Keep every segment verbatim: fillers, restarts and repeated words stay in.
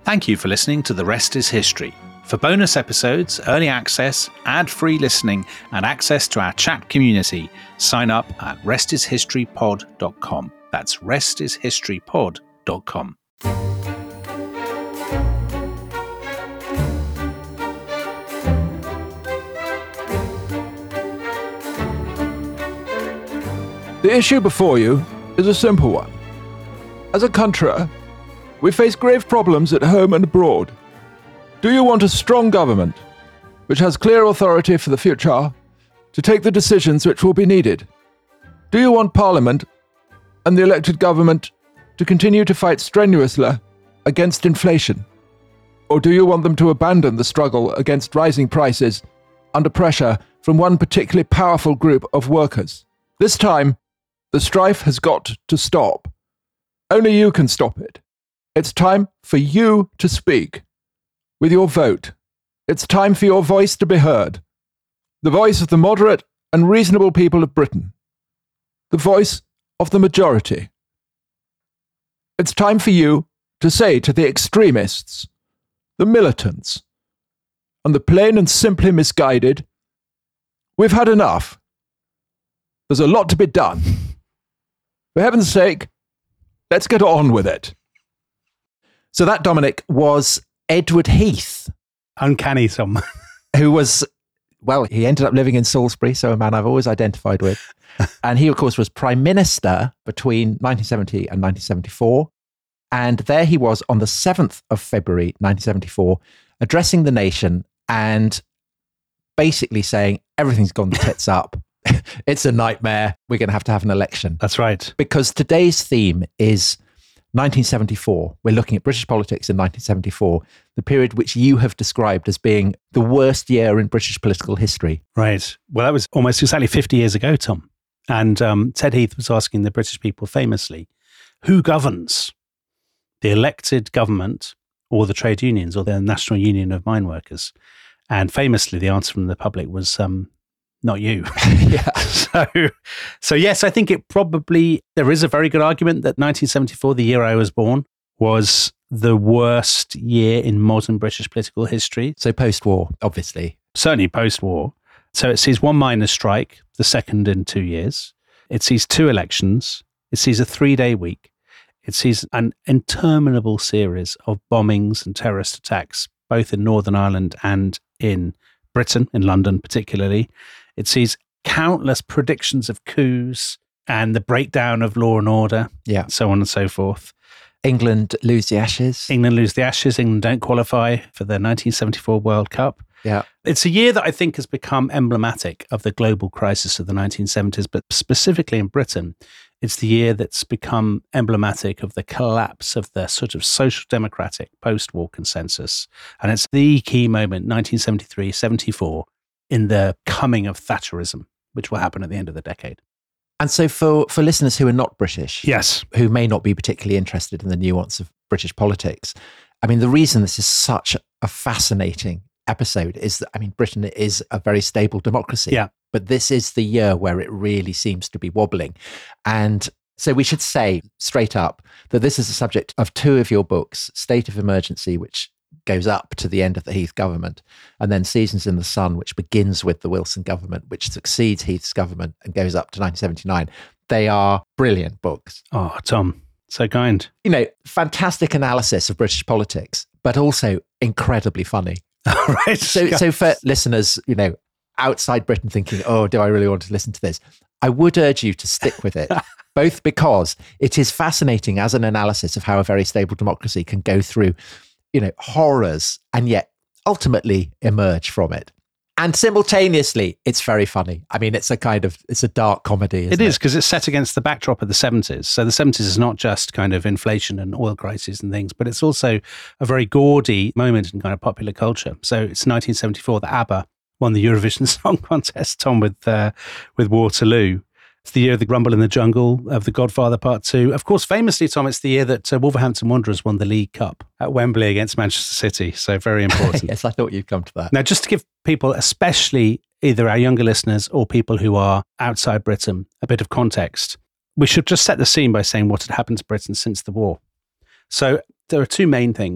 Thank you for listening to The Rest is History. For bonus episodes, early access, ad-free listening, and access to our chat community, sign up at rest is history pod dot com. That's rest is history pod dot com. The issue before you is a simple one. As a country, we face grave problems at home and abroad. Do you want a strong government, which has clear authority for the future, to take the decisions which will be needed? Do you want Parliament and the elected government to continue to fight strenuously against inflation? Or do you want them to abandon the struggle against rising prices under pressure from one particularly powerful group of workers? This time, the strife has got to stop. Only you can stop it. It's time for you to speak. With your vote, it's time for your voice to be heard. The voice of the moderate and reasonable people of Britain. The voice of the majority. It's time for you to say to the extremists, the militants, and the plain and simply misguided, we've had enough. There's a lot to be done. For heaven's sake, let's get on with it. So that, Dominic, was Edward Heath. Uncanny, Tom. Who was, well, he ended up living in Salisbury, so a man I've always identified with. And he, of course, was Prime Minister between nineteen seventy and nineteen seventy-four. And there he was on the seventh of February, nineteen seventy-four, addressing the nation and basically saying, everything's gone the tits up. It's a nightmare. We're going to have to have an election. That's right. Because today's theme is nineteen seventy-four. We're looking at British politics in nineteen seventy-four, the period which you have described as being the worst year in British political history. Right. Well, that was almost exactly fifty years ago, Tom. And um, Ted Heath was asking the British people famously, who governs? The elected government or the trade unions or the National Union of Mine Workers? And famously, the answer from the public was, um, not you. Yeah. So, so yes, I think it probably, there is a very good argument that nineteen seventy-four, the year I was born, was the worst year in modern British political history. So post-war, obviously. Certainly post-war. So it sees one miners' strike, the second in two years. It sees two elections. It sees a three-day week. It sees an interminable series of bombings and terrorist attacks, both in Northern Ireland and in Britain, in London particularly. It sees countless predictions of coups and the breakdown of law and order, yeah, so on and so forth. England lose the Ashes. England lose the Ashes. England don't qualify for the nineteen seventy-four World Cup. Yeah. It's a year that I think has become emblematic of the global crisis of the nineteen seventies, but specifically in Britain, it's the year that's become emblematic of the collapse of the sort of social democratic post-war consensus. And it's the key moment, nineteen seventy-three seventy-four, in the coming of Thatcherism, which will happen at the end of the decade. And so for, for listeners who are not British, yes, who may not be particularly interested in the nuance of British politics, I mean, the reason this is such a fascinating episode is that, I mean, Britain is a very stable democracy. Yeah. But this is the year where it really seems to be wobbling. And so we should say straight up that this is the subject of two of your books, State of Emergency, which goes up to the end of the Heath government, and then Seasons in the Sun, which begins with the Wilson government, which succeeds Heath's government and goes up to nineteen seventy-nine. They are brilliant books. Oh, Tom, so kind. You know, fantastic analysis of British politics, but also incredibly funny. Right. So, so for listeners, you know, outside Britain thinking, oh, do I really want to listen to this? I would urge you to stick with it, both because it is fascinating as an analysis of how a very stable democracy can go through, you know, horrors and yet ultimately emerge from it. And simultaneously, it's very funny. I mean, it's a kind of, it's a dark comedy. Isn't it is, because it's set against the backdrop of the seventies. So the seventies is not just kind of inflation and oil crises and things, but it's also a very gaudy moment in kind of popular culture. So it's nineteen seventy-four that ABBA won the Eurovision Song Contest, Tom, with uh, with Waterloo. It's the year of the Rumble in the Jungle, of The Godfather Part Two. Of course, famously, Tom, it's the year that uh, Wolverhampton Wanderers won the League Cup at Wembley against Manchester City. So very important. Yes, I thought you'd come to that. Now, just to give people, especially either our younger listeners or people who are outside Britain, a bit of context, we should just set the scene by saying what had happened to Britain since the war. So there are two main things.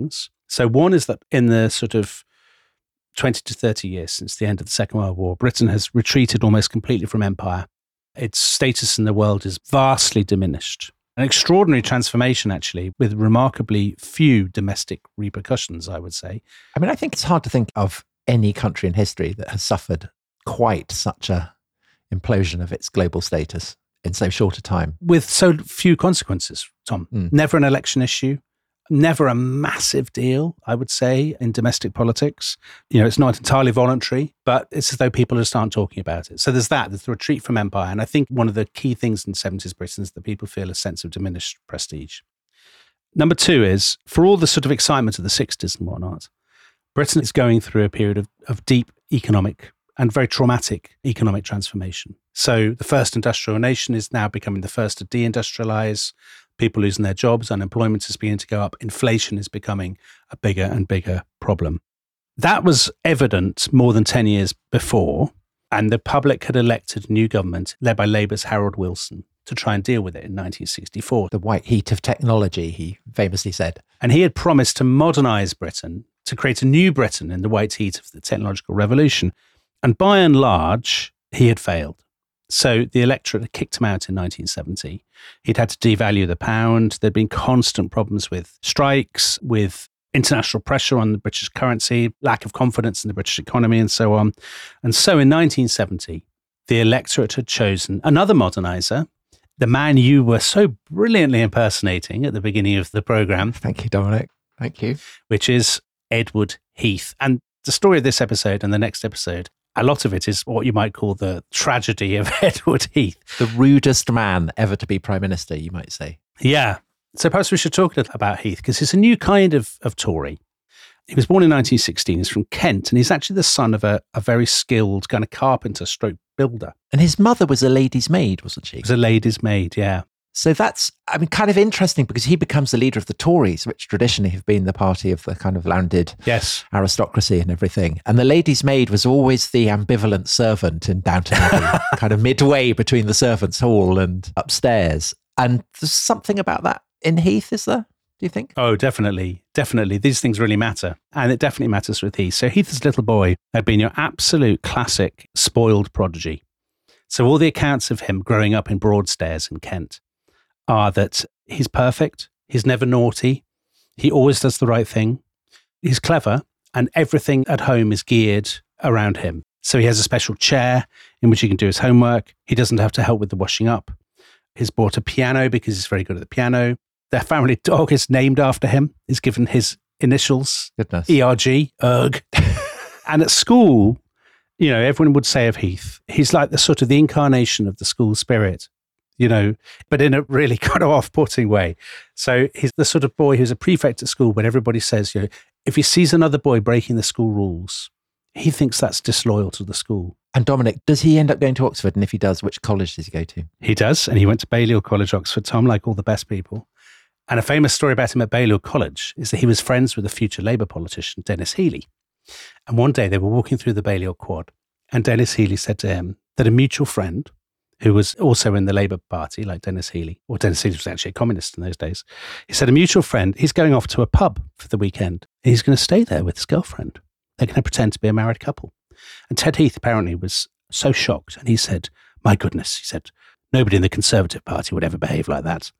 So one is that in the sort of twenty to thirty years since the end of the Second World War, Britain has retreated almost completely from empire. Its status in the world is vastly diminished. An extraordinary transformation, actually, with remarkably few domestic repercussions, I would say. I mean, I think it's hard to think of any country in history that has suffered quite such a implosion of its global status in so short a time. With so few consequences, Tom. Mm. Never an election issue. Never a massive deal, I would say, in domestic politics. You know, it's not entirely voluntary, but it's as though people just aren't talking about it. So there's that, there's the retreat from empire. And I think one of the key things in seventies Britain is that people feel a sense of diminished prestige. Number two is, for all the sort of excitement of the sixties and whatnot, Britain is going through a period of, of deep economic and very traumatic economic transformation. So the first industrial nation is now becoming the first to deindustrialize. People losing their jobs, unemployment is beginning to go up, inflation is becoming a bigger and bigger problem. That was evident more than ten years before, and the public had elected a new government led by Labour's Harold Wilson to try and deal with it in nineteen sixty-four. The white heat of technology, he famously said. And he had promised to modernise Britain, to create a new Britain in the white heat of the technological revolution. And by and large, he had failed. So the electorate had kicked him out in nineteen seventy. He'd had to devalue the pound. There'd been constant problems with strikes, with international pressure on the British currency, lack of confidence in the British economy, and so on. And so in nineteen seventy, the electorate had chosen another moderniser, the man you were so brilliantly impersonating at the beginning of the programme. Thank you, Dominic. Thank you. Which is Edward Heath. And the story of this episode and the next episode, a lot of it is what you might call the tragedy of Edward Heath. The rudest man ever to be Prime Minister, you might say. Yeah. So perhaps we should talk a little about Heath, because he's a new kind of, of Tory. He was born in nineteen sixteen. He's from Kent, and he's actually the son of a, a very skilled kind of carpenter stroke builder. And his mother was a lady's maid, wasn't she? He was a lady's maid, yeah. So that's, I mean, kind of interesting because he becomes the leader of the Tories, which traditionally have been the party of the kind of landed yes. aristocracy and everything. And the lady's maid was always the ambivalent servant in Downton Abbey, kind of midway between the servants' hall and upstairs. And there's something about that in Heath, is there? Do you think? Oh, definitely. Definitely. These things really matter. And it definitely matters with Heath. So Heath as a little boy had been your absolute classic spoiled prodigy. So all the accounts of him growing up in Broadstairs in Kent are that he's perfect, he's never naughty, he always does the right thing, he's clever, and everything at home is geared around him. So he has a special chair in which he can do his homework. He doesn't have to help with the washing up. He's bought a piano because he's very good at the piano. Their family dog is named after him, is given his initials, Goodness. E R G, Erg. And at school, you know, everyone would say of Heath, he's like the sort of the incarnation of the school spirit. You know, but in a really kind of off-putting way. So he's the sort of boy who's a prefect at school, but everybody says, you know, if he sees another boy breaking the school rules, he thinks that's disloyal to the school. And Dominic, does he end up going to Oxford? And if he does, which college does he go to? He does. And he went to Balliol College, Oxford, Tom, like all the best people. And a famous story about him at Balliol College is that he was friends with a future Labour politician, Denis Healey. And one day they were walking through the Balliol Quad, and Denis Healey said to him that a mutual friend, who was also in the Labour Party, like Denis Healey, or Denis Healey was actually a communist in those days. He said, a mutual friend, he's going off to a pub for the weekend. And he's going to stay there with his girlfriend. They're going to pretend to be a married couple. And Ted Heath apparently was so shocked. And he said, my goodness, he said, nobody in the Conservative Party would ever behave like that.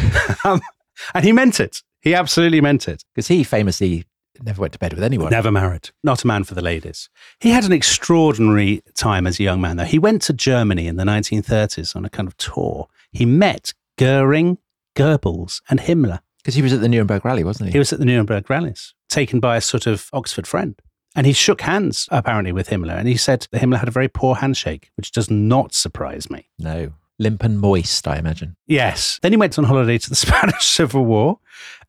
um, and he meant it. He absolutely meant it. Because he famously never went to bed with anyone. Never married. Not a man for the ladies. He had an extraordinary time as a young man, though. He went to Germany in the nineteen thirties on a kind of tour. He met Goering, Goebbels, and Himmler. Because he was at the Nuremberg rally, wasn't he? He was at the Nuremberg rallies, taken by a sort of Oxford friend. And he shook hands, apparently, with Himmler. And he said that Himmler had a very poor handshake, which does not surprise me. No. Limp and moist, I imagine. Yes. Then he went on holiday to the Spanish Civil War.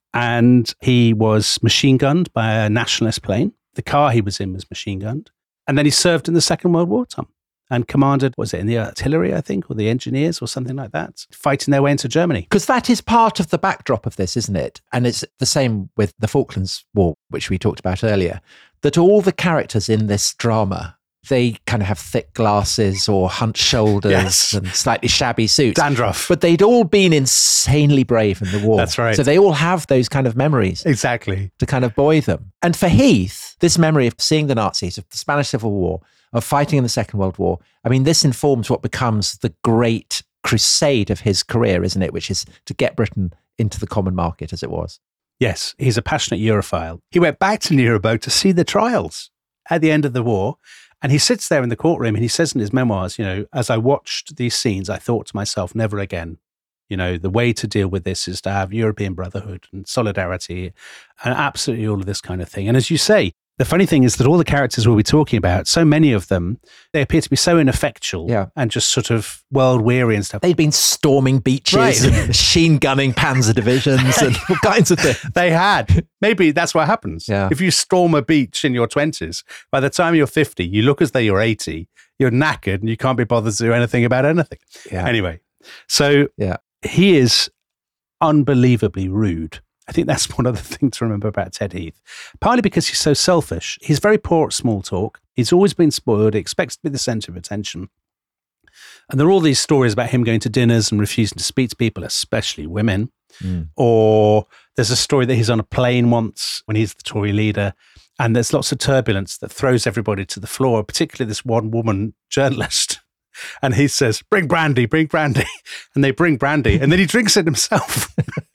And he was machine gunned by a nationalist plane. The car he was in was machine gunned. And then he served in the Second World War, Tom, and commanded, was it in the artillery, I think, or the engineers or something like that, fighting their way into Germany. Because that is part of the backdrop of this, isn't it? And it's the same with the Falklands War, which we talked about earlier, that all the characters in this drama They kind of have thick glasses or hunched shoulders Yes. and slightly shabby suits. Dandruff. But they'd all been insanely brave in the war. That's right. So they all have those kind of memories Exactly. to kind of buoy them. And for Heath, this memory of seeing the Nazis, of the Spanish Civil War, of fighting in the Second World War, I mean, this informs what becomes the great crusade of his career, isn't it? Which is to get Britain into the common market as it was. Yes, he's a passionate Europhile. He went back to Nuremberg to see the trials at the end of the war. And he sits there in the courtroom and he says in his memoirs, you know, as I watched these scenes, I thought to myself, never again. You know, the way to deal with this is to have European brotherhood and solidarity and absolutely all of this kind of thing. And as you say, the funny thing is that all the characters we'll be talking about, so many of them, they appear to be so ineffectual Yeah. and just sort of world weary and stuff. They'd been storming beaches Right. and machine gunning panzer divisions and all kinds of things. They had. Maybe that's what happens. Yeah. If you storm a beach in your twenties, by the time you're fifty, you look as though you're eighty, you're knackered and you can't be bothered to do anything about anything. Yeah. Anyway, so Yeah. he is unbelievably rude. I think that's one other thing to remember about Ted Heath. Partly because he's so selfish. He's very poor at small talk. He's always been spoiled. He expects to be the centre of attention. And there are all these stories about him going to dinners and refusing to speak to people, especially women. Mm. Or there's a story that he's on a plane once when he's the Tory leader, and there's lots of turbulence that throws everybody to the floor, particularly this one woman journalist. And he says, bring brandy, bring brandy. And they bring brandy, and then he drinks it himself.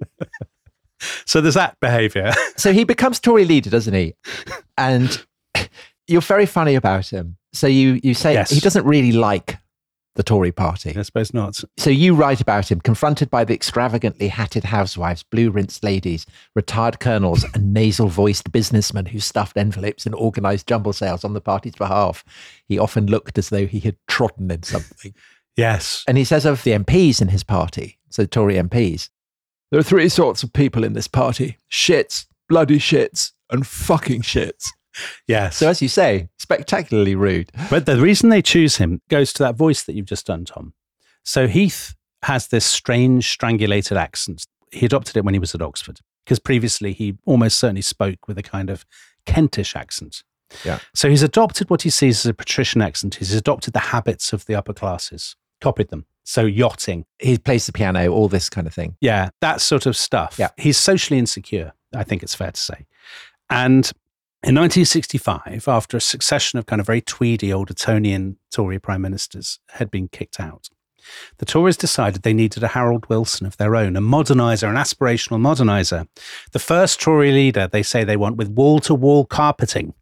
So there's that behaviour. So he becomes Tory leader, doesn't he? And you're very funny about him. So you, you say Yes. he doesn't really like the Tory party. I suppose not. So you write about him, confronted by the extravagantly hatted housewives, blue-rinsed ladies, retired colonels, and nasal-voiced businessmen who stuffed envelopes and organised jumble sales on the party's behalf. He often looked as though he had trodden in something. Yes. And he says of the M Ps in his party, so Tory M Ps, There are three sorts of people in this party: shits, bloody shits, and fucking shits. Yes. so as you say, spectacularly rude. But the reason they choose him goes to that voice that you've just done, Tom. So Heath has this strange, strangulated accent. He adopted it when he was at Oxford, because previously he almost certainly spoke with a kind of Kentish accent. Yeah. So he's adopted what he sees as a patrician accent. He's adopted the habits of the upper classes, copied them. So yachting. He plays the piano, all this kind of thing. Yeah, that sort of stuff. Yeah. He's socially insecure, I think it's fair to say. And in nineteen sixty-five, after a succession of kind of very tweedy old Etonian Tory prime ministers had been kicked out, the Tories decided they needed a Harold Wilson of their own, a moderniser, an aspirational moderniser. The first Tory leader they say they want with wall-to-wall carpeting.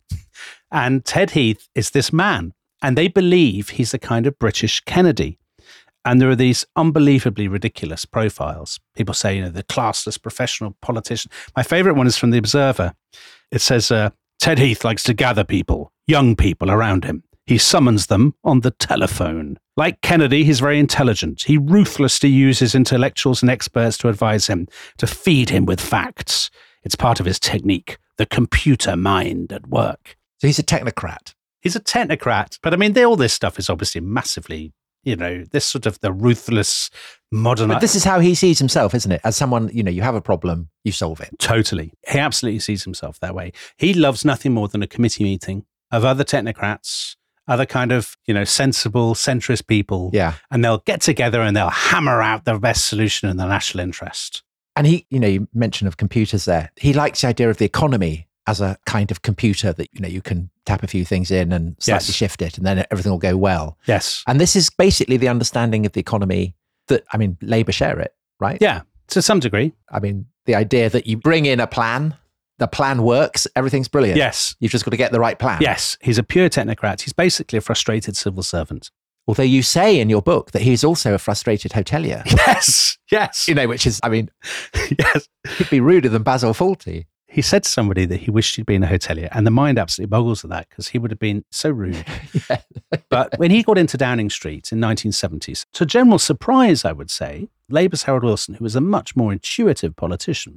And Ted Heath is this man. And they believe he's a kind of British Kennedy. And there are these unbelievably ridiculous profiles. People say, you know, the classless professional politician. My favourite one is from The Observer. It says, uh, Ted Heath likes to gather people, young people around him. He summons them on the telephone. Like Kennedy, he's very intelligent. He ruthlessly uses intellectuals and experts to advise him, to feed him with facts. It's part of his technique, the computer mind at work. So he's a technocrat. He's a technocrat. But I mean, they, all this stuff is obviously massively, you know, this sort of the ruthless modern. But this is how he sees himself, isn't it? As someone, you know, you have a problem, you solve it. Totally. He absolutely sees himself that way. He loves nothing more than a committee meeting of other technocrats, other kind of, you know, sensible, centrist people. Yeah. And they'll get together and they'll hammer out the best solution in the national interest. And he, you know, you mentioned of computers there. He likes the idea of the economy as a kind of computer that, you know, you can tap a few things in and slightly Yes. shift it and then everything will go well. Yes. And this is basically the understanding of the economy that, I mean, Labour share it, right? Yeah, to some degree. I mean, the idea that you bring in a plan, the plan works, everything's brilliant. Yes. You've just got to get the right plan. Yes. He's a pure technocrat. He's basically a frustrated civil servant. Although you say in your book that he's also a frustrated hotelier, Yes. Yes. you know, which is, I mean, Yes. he'd be ruder than Basil Fawlty. He said to somebody that he wished he'd been a hotelier, and the mind absolutely boggles at that because he would have been so rude. Yeah. But when he got into Downing Street in nineteen seventies, to general surprise, I would say, Labour's Harold Wilson, who was a much more intuitive politician,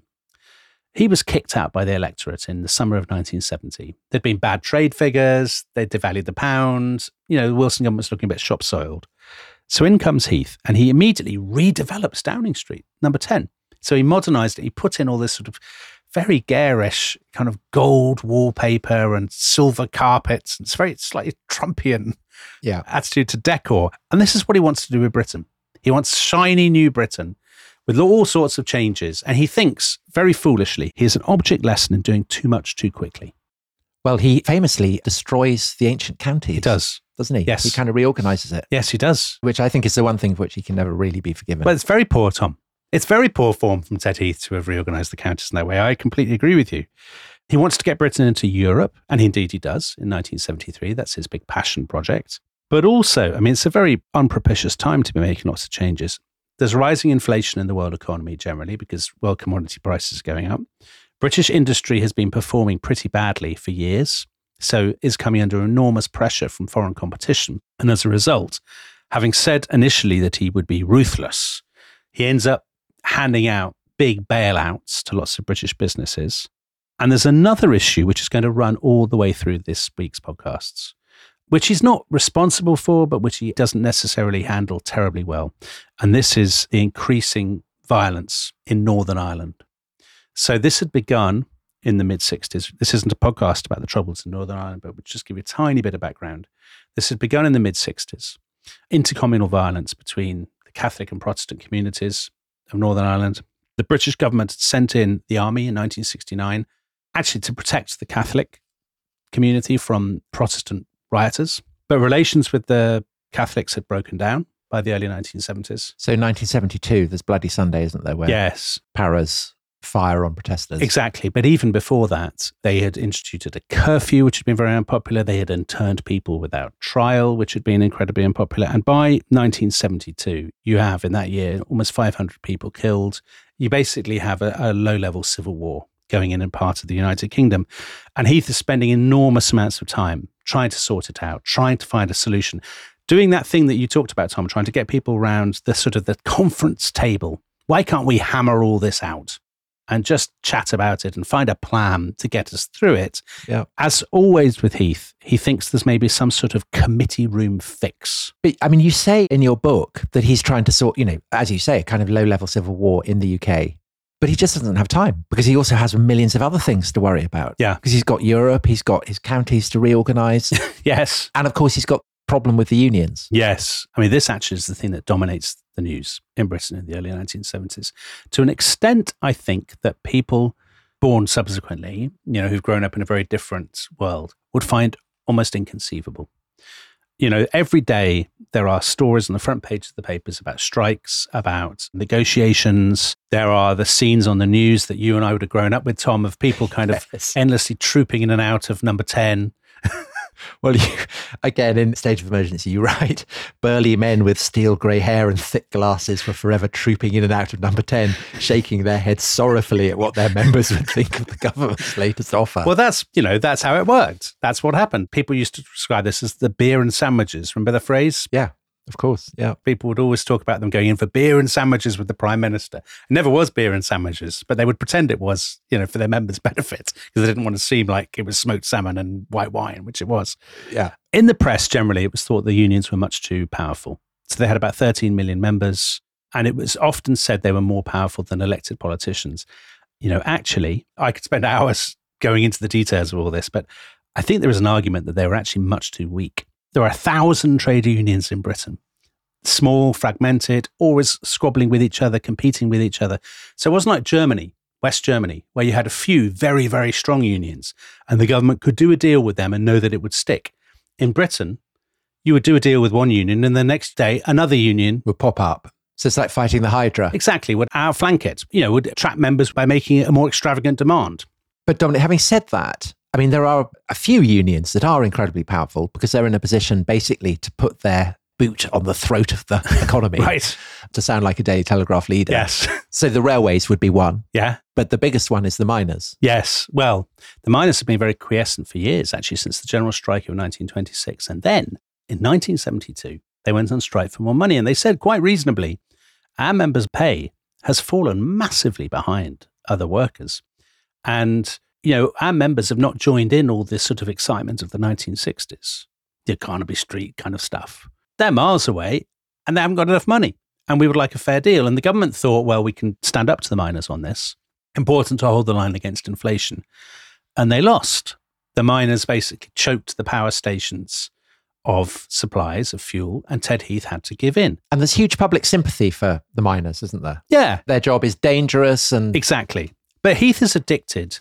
he was kicked out by the electorate in the summer of nineteen seventy. There'd been bad trade figures, they'd devalued the pound, you know, the Wilson government was looking a bit shop-soiled. So in comes Heath, and he immediately redevelops Downing Street, number ten. So he modernised it, he put in all this sort of very garish kind of gold wallpaper and silver carpets. It's very slightly Trumpian Yeah. attitude to decor. And this is what he wants to do with Britain. He wants shiny new Britain with all sorts of changes. And he thinks, very foolishly, he is an object lesson in doing too much too quickly. Well, he famously destroys the ancient counties. He does. Doesn't he? Yes. He kind of reorganizes it, Yes, he does. which I think is the one thing for which he can never really be forgiven. But it's very poor, Tom. It's very poor form from Ted Heath to have reorganised the counties in that way. I completely agree with you. He wants to get Britain into Europe, and indeed he does in nineteen seventy-three. That's his big passion project. But also, I mean, it's a very unpropitious time to be making lots of changes. There's rising inflation in the world economy generally because world commodity prices are going up. British industry has been performing pretty badly for years, so is coming under enormous pressure from foreign competition. And as a result, having said initially that he would be ruthless, he ends up handing out big bailouts to lots of British businesses. And there's another issue which is going to run all the way through this week's podcasts, which he's not responsible for, but which he doesn't necessarily handle terribly well. And this is the increasing violence in Northern Ireland. So this had begun in the mid-sixties. This isn't a podcast about the troubles in Northern Ireland, but we'll just give you a tiny bit of background. This had begun in the mid-sixties. Intercommunal violence between the Catholic and Protestant communities of Northern Ireland. The British government had sent in the army in nineteen sixty-nine, actually to protect the Catholic community from Protestant rioters. But relations with the Catholics had broken down by the early nineteen seventies. So nineteen seventy-two, there's Bloody Sunday, isn't there? Where Yes, Paras fire on protesters. exactly. But even before that, they had instituted a curfew, which had been very unpopular. They had interned people without trial, which had been incredibly unpopular. And by nineteen seventy-two, you have in that year almost five hundred people killed. You basically have a, a low-level civil war going in in part of the United Kingdom. And Heath is spending enormous amounts of time trying to sort it out, trying to find a solution, doing that thing that you talked about, Tom, trying to get people around the sort of the conference table. Why can't we hammer all this out and just chat about it and find a plan to get us through it? Yeah. As always with Heath, he thinks there's maybe some sort of committee room fix. But I mean, you say in your book that he's trying to sort, you know, as you say, a kind of low-level civil war in the U K. But he just doesn't have time because he also has millions of other things to worry about. Yeah. Because he's got Europe, he's got his counties to reorganise. Yes. And of course, he's got problem with the unions. Yes. I mean, this actually is the thing that dominates the news in Britain in the early nineteen seventies. To an extent, I think that people born subsequently, you know, who've grown up in a very different world would find almost inconceivable. You know, every day there are stories on the front page of the papers about strikes, about negotiations. There are the scenes on the news that you and I would have grown up with, Tom, of people kind of Yes. endlessly trooping in and out of number ten. Well, you, again, in State of Emergency, you write, burly men with steel grey hair and thick glasses were forever trooping in and out of number ten, shaking their heads sorrowfully at what their members would think of the government's latest offer. Well, that's, you know, that's how it worked. That's what happened. People used to describe this as the beer and sandwiches. Remember the phrase? Yeah, of course. Yeah. People would always talk about them going in for beer and sandwiches with the Prime Minister. It never was beer and sandwiches, but they would pretend it was, you know, for their members' benefit because they didn't want to seem like it was smoked salmon and white wine, which it was. Yeah. In the press, generally, it was thought the unions were much too powerful. So they had about thirteen million members, and it was often said they were more powerful than elected politicians. You know, actually, I could spend hours going into the details of all this, but I think there is an argument that they were actually much too weak. There are a thousand trade unions in Britain, small, fragmented, always squabbling with each other, competing with each other. So it wasn't like Germany, West Germany, where you had a few very, very strong unions and the government could do a deal with them and know that it would stick. In Britain, you would do a deal with one union and the next day another union Would pop up. So it's like fighting the Hydra. exactly would outflank it, you know, would attract members by making it a more extravagant demand. But Dominic, having said that, I mean, there are a few unions that are incredibly powerful because they're in a position basically to put their boot on the throat of the economy, Right. to sound like a Daily Telegraph leader. Yes. So the railways would be one, Yeah. but the biggest one is the miners. Yes. Well, the miners have been very quiescent for years, actually, since the general strike of nineteen twenty-six. And then in nineteen seventy-two, they went on strike for more money. And they said quite reasonably, our members' pay has fallen massively behind other workers. And, you know, our members have not joined in all this sort of excitement of the nineteen sixties, the Carnaby Street kind of stuff. They're miles away and they haven't got enough money. And we would like a fair deal. And the government thought, well, we can stand up to the miners on this. important to hold the line against inflation. And they lost. The miners basically choked the power stations of supplies of fuel, and Ted Heath had to give in. And there's huge public sympathy for the miners, isn't there? Yeah. Their job is dangerous and... Exactly. But Heath is addicted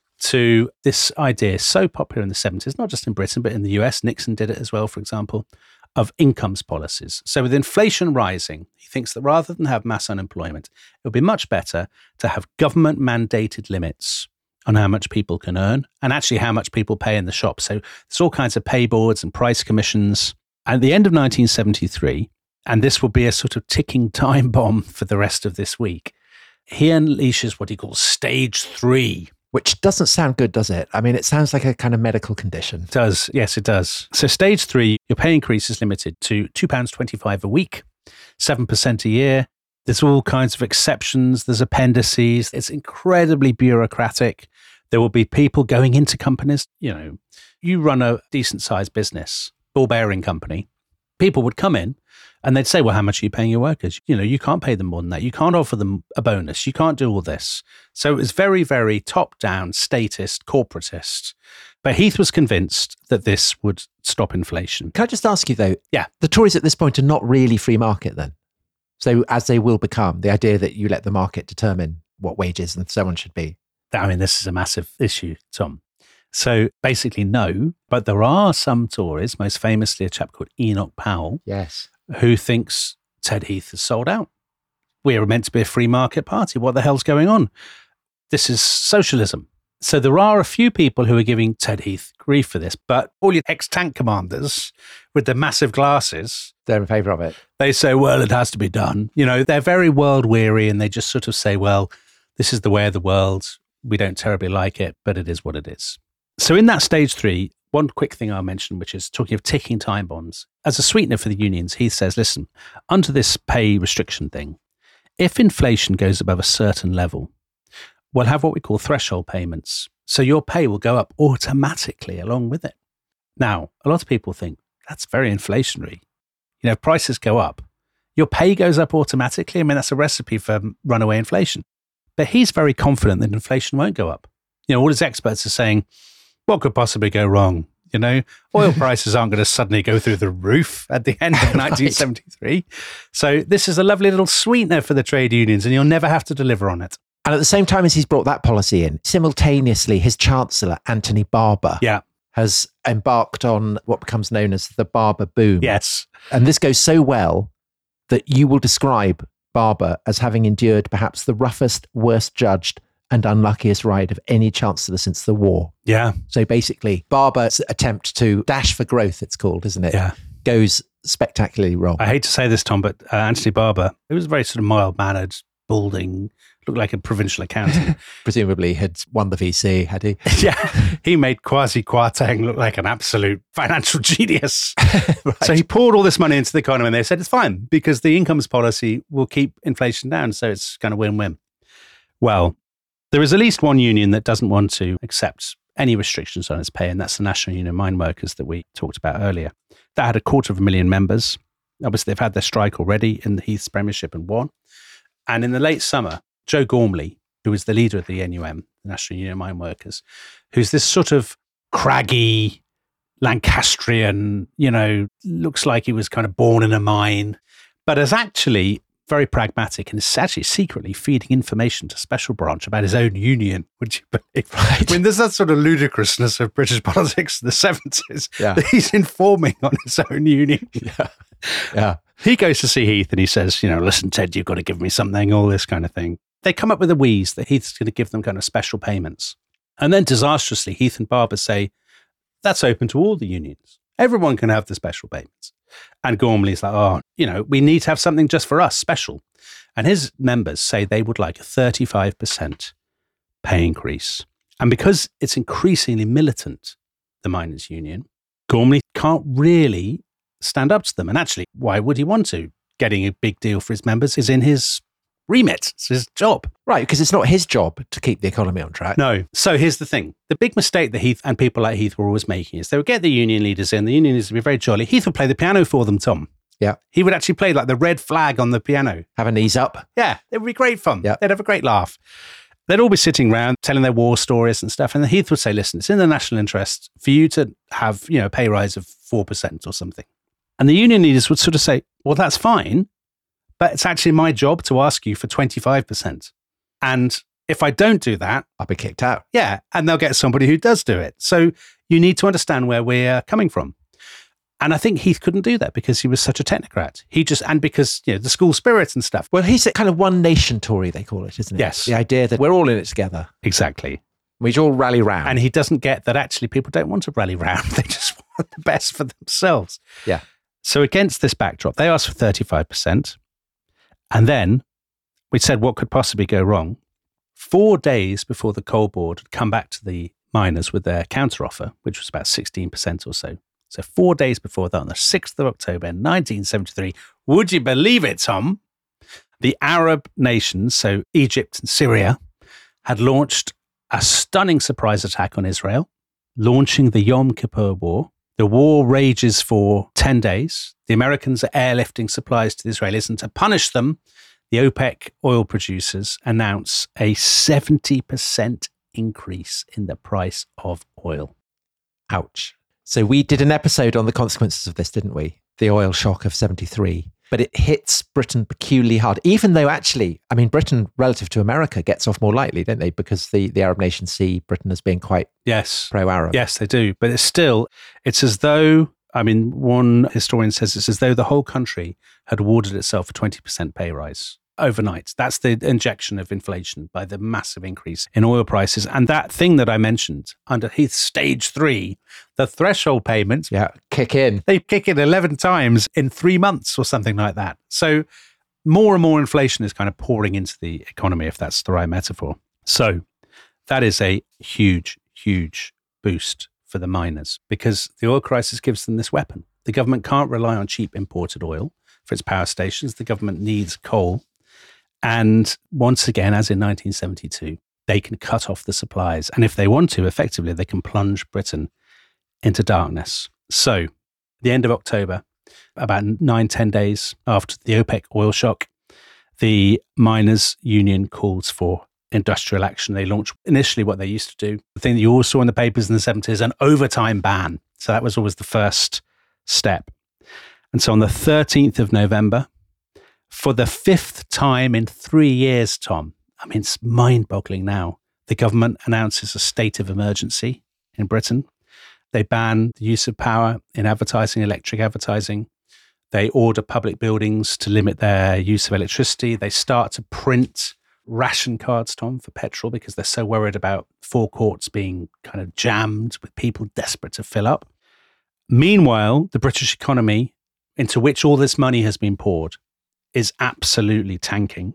to this idea, so popular in the seventies, not just in Britain, but in the U S. Nixon did it as well, for example, of incomes policies. So with inflation rising, he thinks that rather than have mass unemployment, it would be much better to have government mandated limits on how much people can earn and actually how much people pay in the shop. So there's all kinds of pay boards and price commissions. At the end of nineteen seventy-three, and this will be a sort of ticking time bomb for the rest of this week, he unleashes what he calls stage three. Which doesn't sound good, does it? I mean, it sounds like a kind of medical condition. It does. Yes, it does. So stage three, your pay increase is limited to two pounds twenty-five a week, seven percent a year. There's all kinds of exceptions. There's appendices. It's incredibly bureaucratic. There will be people going into companies. You know, you run a decent sized business, ball bearing company. People would come in and they'd say, well, how much are you paying your workers? You know, you can't pay them more than that. You can't offer them a bonus. You can't do all this. So it was very, very top down, statist, corporatist. But Heath was convinced that this would stop inflation. Can I just ask you though? Yeah. The Tories at this point are not really free market then. So as they will become, the idea that you let the market determine what wages and so on should be. I mean, this is a massive issue, Tom. So basically, no, but there are some Tories, most famously a chap called Enoch Powell, yes, who thinks Ted Heath has sold out. We are meant to be a free market party. What the hell's going on? This is socialism. So there are a few people who are giving Ted Heath grief for this, but all your ex-tank commanders with the massive glasses, they're in favour of it. They say, well, it has to be done. You know, they're very world weary and they just sort of say, well, this is the way of the world. We don't terribly like it, but it is what it is. So in that stage three, one quick thing I'll mention, which is talking of ticking time bombs. As a sweetener for the unions, he says, listen, under this pay restriction thing, if inflation goes above a certain level, we'll have what we call threshold payments. So your pay will go up automatically along with it. Now, a lot of people think that's very inflationary. You know, if prices go up, your pay goes up automatically. I mean, that's a recipe for runaway inflation. But he's very confident that inflation won't go up. You know, all his experts are saying, what could possibly go wrong? You know, oil prices aren't going to suddenly go through the roof at the end of Right. nineteen seventy-three. So this is a lovely little sweetener for the trade unions and you'll never have to deliver on it. And at the same time as he's brought that policy in, simultaneously, his chancellor, Anthony Barber, Yeah. has embarked on what becomes known as the Barber boom. Yes. And this goes so well that you will describe Barber as having endured perhaps the roughest, worst judged and unluckiest ride of any chancellor since the war. Yeah. So basically, Barber's attempt to dash for growth, it's called, isn't it? Yeah. Goes spectacularly wrong. I hate to say this, Tom, but uh, Anthony Barber, he was very sort of mild-mannered, balding, looked like a provincial accountant. Presumably had won the V C, had he? Yeah. He made Kwasi Kwarteng look like an absolute financial genius. Right. So he poured all this money into the economy and they said it's fine because the incomes policy will keep inflation down. So it's kind of win-win. Well, there is at least one union that doesn't want to accept any restrictions on its pay, and that's the National Union of Mine Workers that we talked about earlier. That had a quarter of a million members. Obviously, they've had their strike already in the Heath's premiership and won. And in the late summer, Joe Gormley, who was the leader of the N U M, the National Union of Mine Workers, who's this sort of craggy Lancastrian, you know, looks like he was kind of born in a mine, but is actually very pragmatic and is actually secretly feeding information to Special Branch about his own union, would you believe? Right. I mean, there's that sort of ludicrousness of British politics in the seventies Yeah. that he's informing on his own union. Yeah. Yeah. He goes to see Heath and he says, you know, listen, Ted, you've got to give me something, all this kind of thing. They come up with a wheeze that Heath's going to give them kind of special payments. And then disastrously, Heath and Barber say, that's open to all the unions. Everyone can have the special payments. And Gormley's like, oh, you know, we need to have something just for us, special. And his members say they would like a thirty-five percent pay increase. And because it's increasingly militant, the miners' union, Gormley can't really stand up to them. And actually, why would he want to? Getting a big deal for his members is in his remit. It's his job. Right, because it's not his job to keep the economy on track. No. So here's the thing. The big mistake that Heath and people like Heath were always making is they would get the union leaders in. The union leaders would be very jolly. Heath would play the piano for them, Tom. Yeah. He would actually play like the red flag on the piano. Have a knees up. Yeah, it would be great fun. Yeah. They'd have a great laugh. they'd all be sitting around telling their war stories and stuff. And the Heath would say, listen, it's in the national interest for you to have, you know, a pay rise of four percent or something. And the union leaders would sort of say, well, that's fine, but it's actually my job to ask you for twenty-five percent. And if I don't do that, I'll be kicked out. Yeah, and they'll get somebody who does do it. So you need to understand where we're coming from. And I think Heath couldn't do that because he was such a technocrat. He just, and because, you know, the school spirit and stuff. Well, he's a kind of one nation Tory, they call it, isn't it? Yes. The idea that we're all in it together. Exactly. We should all rally round. And he doesn't get that actually people don't want to rally round. They just want the best for themselves. Yeah. So against this backdrop, they asked for thirty-five percent. And then we said, what could possibly go wrong? Four days before the Coal Board had come back to the miners with their counteroffer, which was about sixteen percent or so. So four days before that, on the sixth of October, nineteen seventy-three, would you believe it, Tom? The Arab nations, so Egypt and Syria, had launched a stunning surprise attack on Israel, launching the Yom Kippur War. The war rages for ten days. The Americans are airlifting supplies to the Israelis, and to punish them, the OPEC oil producers announce a seventy percent increase in the price of oil. Ouch. So we did an episode on the consequences of this, didn't we? The oil shock of seventy-three. But it hits Britain peculiarly hard, even though actually, I mean, Britain relative to America gets off more lightly, don't they? Because the, the Arab nations see Britain as being quite yes. pro-Arab. Yes, they do. But it's still, it's as though, I mean, one historian says it's as though the whole country had awarded itself a twenty percent pay rise overnight. That's the injection of inflation by the massive increase in oil prices. And that thing that I mentioned under Heath's stage three, the threshold payments, yeah, kick in. They kick in eleven times in three months or something like that. So more and more inflation is kind of pouring into the economy, if that's the right metaphor. So that is a huge, huge boost for the miners because the oil crisis gives them this weapon. The government can't rely on cheap imported oil for its power stations. The government needs coal. And once again, as in nineteen seventy-two, they can cut off the supplies. And if they want to, effectively, they can plunge Britain into darkness. So the end of October, about nine, ten days after the OPEC oil shock, the miners' union calls for industrial action. They launch initially what they used to do, the thing that you always saw in the papers in the seventies, an overtime ban. So that was always the first step. And so on the thirteenth of November, for the fifth time in three years, Tom, I mean, it's mind-boggling now, the government announces a state of emergency in Britain. They ban the use of power in advertising, electric advertising. They order public buildings to limit their use of electricity. They start to print ration cards, Tom, for petrol because they're so worried about forecourts being kind of jammed with people desperate to fill up. Meanwhile, the British economy, into which all this money has been poured, is absolutely tanking.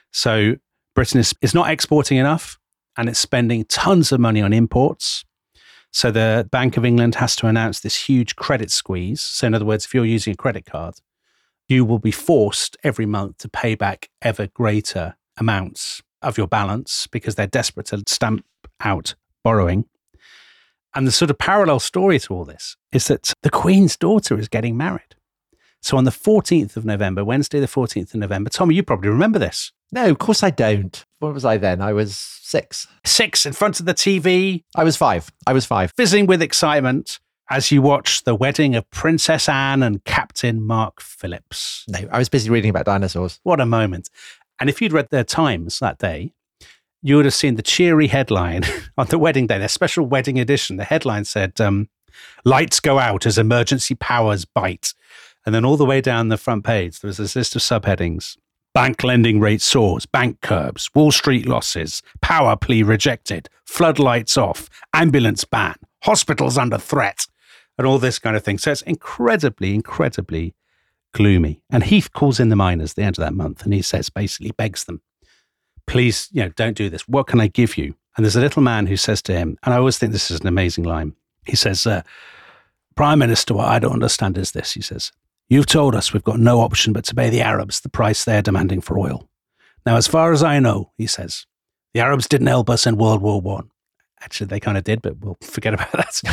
So Britain is, is not exporting enough and it's spending tons of money on imports. So the Bank of England has to announce this huge credit squeeze. So in other words, if you're using a credit card, you will be forced every month to pay back ever greater amounts of your balance because they're desperate to stamp out borrowing. And the sort of parallel story to all this is that the Queen's daughter is getting married. So on the fourteenth of November, Wednesday, the fourteenth of November, Tommy, you probably remember this. No, of course I don't. What was I then? I was six. Six in front of the T V. I was five. I was five. Fizzing with excitement as you watch the wedding of Princess Anne and Captain Mark Phillips. No, I was busy reading about dinosaurs. What a moment. And if you'd read their Times that day, you would have seen the cheery headline on the wedding day, their special wedding edition. The headline said, um, lights go out as emergency powers bite. And then all the way down the front page, there was this list of subheadings. Bank lending rate soars, bank curbs, Wall Street losses, power plea rejected, floodlights off, ambulance ban, hospitals under threat, and all this kind of thing. So it's incredibly, incredibly gloomy. And Heath calls in the miners at the end of that month and he says, basically begs them, please, you know, don't do this. What can I give you? And there's a little man who says to him, and I always think this is an amazing line. He says, uh, Prime Minister, what I don't understand is this, he says, you've told us we've got no option but to pay the Arabs the price they're demanding for oil. Now, as far as I know, he says, the Arabs didn't help us in World War One. Actually, they kind of did, but we'll forget about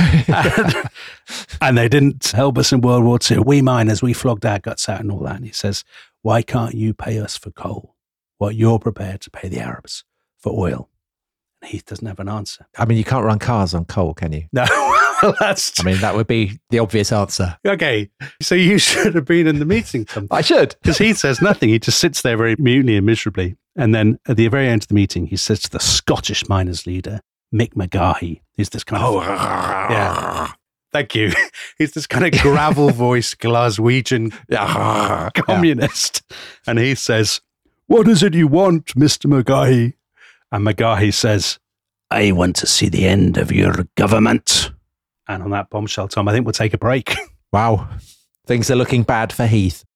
that. and, and they didn't help us in World War Two. We miners, we flogged our guts out and all that. And he says, why can't you pay us for coal what you're prepared to pay the Arabs for oil? Heath doesn't have an answer. I mean, you can't run cars on coal, can you? No, that's... I mean, that would be the obvious answer. Okay, so you should have been in the meeting, Tom. I should. Because Heath says nothing. He just sits there very mutely and miserably. And then at the very end of the meeting, he says to the Scottish miners' leader, Mick McGahey, who's this kind of... Oh, yeah. Thank you. He's this kind of gravel voiced Glaswegian communist. Yeah. And he says, what is it you want, Mister McGahey? And McGahey says, I want to see the end of your government. And on that bombshell, Tom, I think we'll take a break. Wow. Things are looking bad for Heath.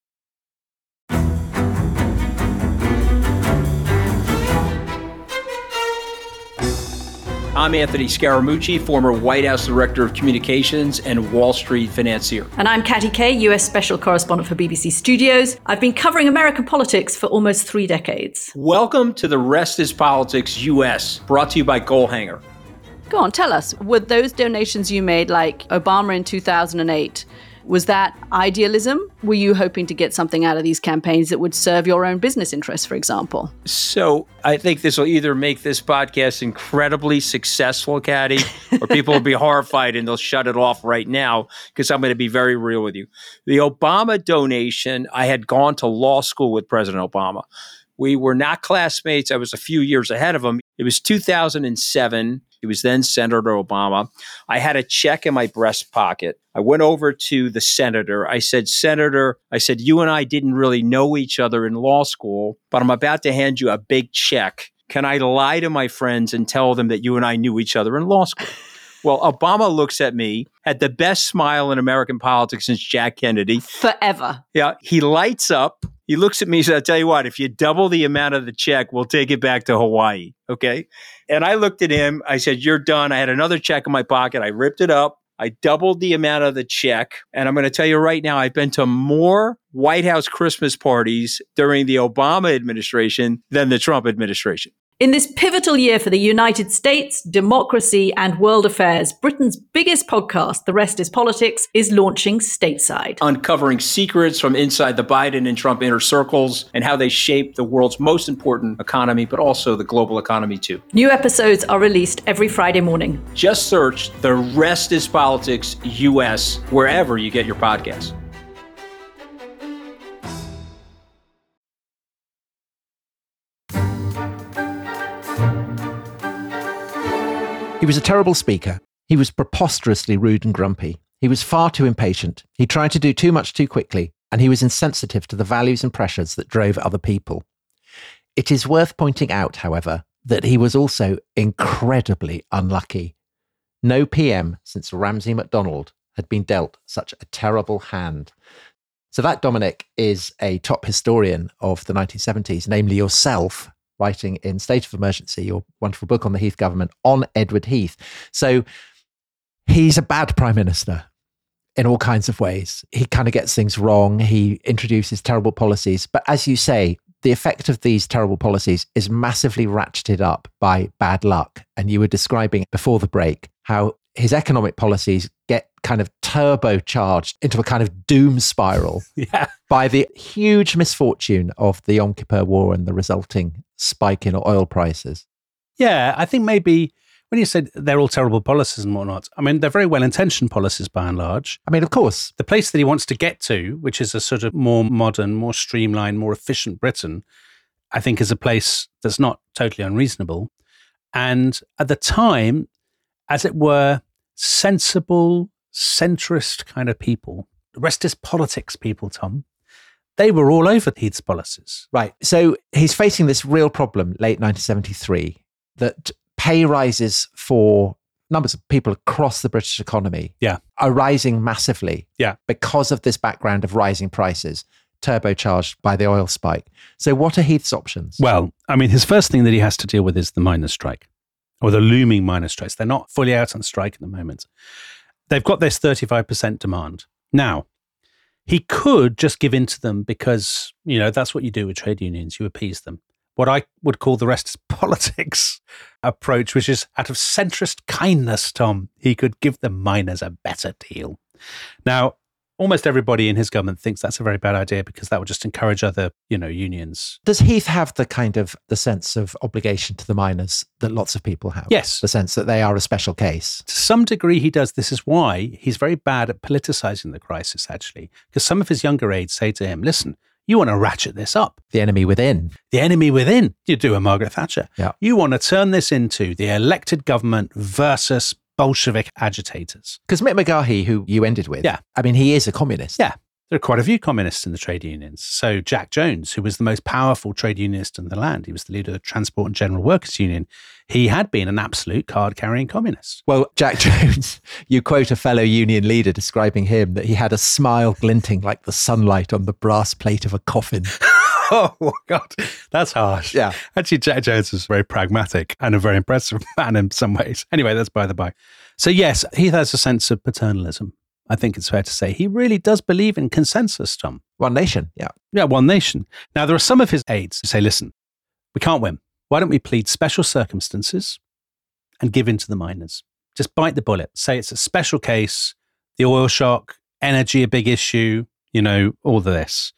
I'm Anthony Scaramucci, former White House Director of Communications and Wall Street financier. And I'm Katty Kay, U S Special Correspondent for B B C Studios. I've been covering American politics for almost three decades. Welcome to The Rest is Politics U S, brought to you by Goalhanger. Go on, tell us, were those donations you made, like Obama in two thousand eight, was that idealism? Were you hoping to get something out of these campaigns that would serve your own business interests, for example? So I think this will either make this podcast incredibly successful, Katty, or people will be horrified and they'll shut it off right now because I'm going to be very real with you. The Obama donation, I had gone to law school with President Obama. We were not classmates. I was a few years ahead of him. It was two thousand seven. He was then Senator Obama. I had a check in my breast pocket. I went over to the senator. I said, Senator, I said, you and I didn't really know each other in law school, but I'm about to hand you a big check. Can I lie to my friends and tell them that you and I knew each other in law school? Well, Obama looks at me, had the best smile in American politics since Jack Kennedy. Forever. Yeah. He lights up. He looks at me and says, I'll tell you what, if you double the amount of the check, we'll take it back to Hawaii. Okay. And I looked at him. I said, you're done. I had another check in my pocket. I ripped it up. I doubled the amount of the check. And I'm going to tell you right now, I've been to more White House Christmas parties during the Obama administration than the Trump administration. In this pivotal year for the United States, democracy, and world affairs, Britain's biggest podcast, The Rest is Politics, is launching stateside. Uncovering secrets from inside the Biden and Trump inner circles and how they shape the world's most important economy, but also the global economy too. New episodes are released every Friday morning. Just search The Rest is Politics U S wherever you get your podcasts. He was a terrible speaker. He was preposterously rude and grumpy. He was far too impatient. He tried to do too much too quickly, and he was insensitive to the values and pressures that drove other people. It is worth pointing out, however, that he was also incredibly unlucky. No P M since Ramsay MacDonald had been dealt such a terrible hand. So that, Dominic, is a top historian of the nineteen seventies, namely yourself, writing in State of Emergency, your wonderful book on the Heath government, on Edward Heath. So he's a bad prime minister in all kinds of ways. He kind of gets things wrong. He introduces terrible policies. But as you say, the effect of these terrible policies is massively ratcheted up by bad luck. And you were describing before the break how his economic policies get kind of turbocharged into a kind of doom spiral yeah. by the huge misfortune of the Yom Kippur War and the resulting spike in oil prices. Yeah, I think maybe when you said they're all terrible policies and whatnot, I mean, they're very well-intentioned policies by and large. I mean, of course. The place that he wants to get to, which is a sort of more modern, more streamlined, more efficient Britain, I think is a place that's not totally unreasonable. And at the time, as it were, sensible, centrist kind of people, the rest is politics people, Tom, they were all over Heath's policies. Right. So he's facing this real problem late nineteen seventy-three that pay rises for numbers of people across the British economy yeah. are rising massively yeah. because of this background of rising prices, turbocharged by the oil spike. So what are Heath's options? Well, I mean, his first thing that he has to deal with is the miners' strike, or the looming miners' strikes. They're not fully out on strike at the moment. They've got this thirty-five percent demand. Now, he could just give in to them because, you know, that's what you do with trade unions. You appease them. What I would call the rest is politics approach, which is out of centrist kindness, Tom, he could give the miners a better deal. Now, almost everybody in his government thinks that's a very bad idea because that would just encourage other, you know, unions. Does Heath have the kind of the sense of obligation to the miners that lots of people have? Yes. The sense that they are a special case. To some degree, he does. This is why he's very bad at politicizing the crisis, actually, because some of his younger aides say to him, listen, you want to ratchet this up. The enemy within. The enemy within. You do a Margaret Thatcher. Yeah. You want to turn this into the elected government versus Bolshevik agitators. Because Mick McGahey, who you ended with, Yeah. I mean, he is a communist. Yeah. There are quite a few communists in the trade unions. So Jack Jones, who was the most powerful trade unionist in the land, he was the leader of the Transport and General Workers Union. He had been an absolute card-carrying communist. Well, Jack Jones, you quote a fellow union leader describing him that he had a smile glinting like the sunlight on the brass plate of a coffin. Oh, God, that's harsh. Yeah. Actually, Jack Jones was very pragmatic and a very impressive man in some ways. Anyway, that's by the by. So, yes, he has a sense of paternalism. I think it's fair to say he really does believe in consensus, Tom. One nation, yeah. Yeah, one nation. Now, there are some of his aides who say, listen, we can't win. Why don't we plead special circumstances and give in to the miners? Just bite the bullet. Say it's a special case, the oil shock, energy a big issue, you know, all of this.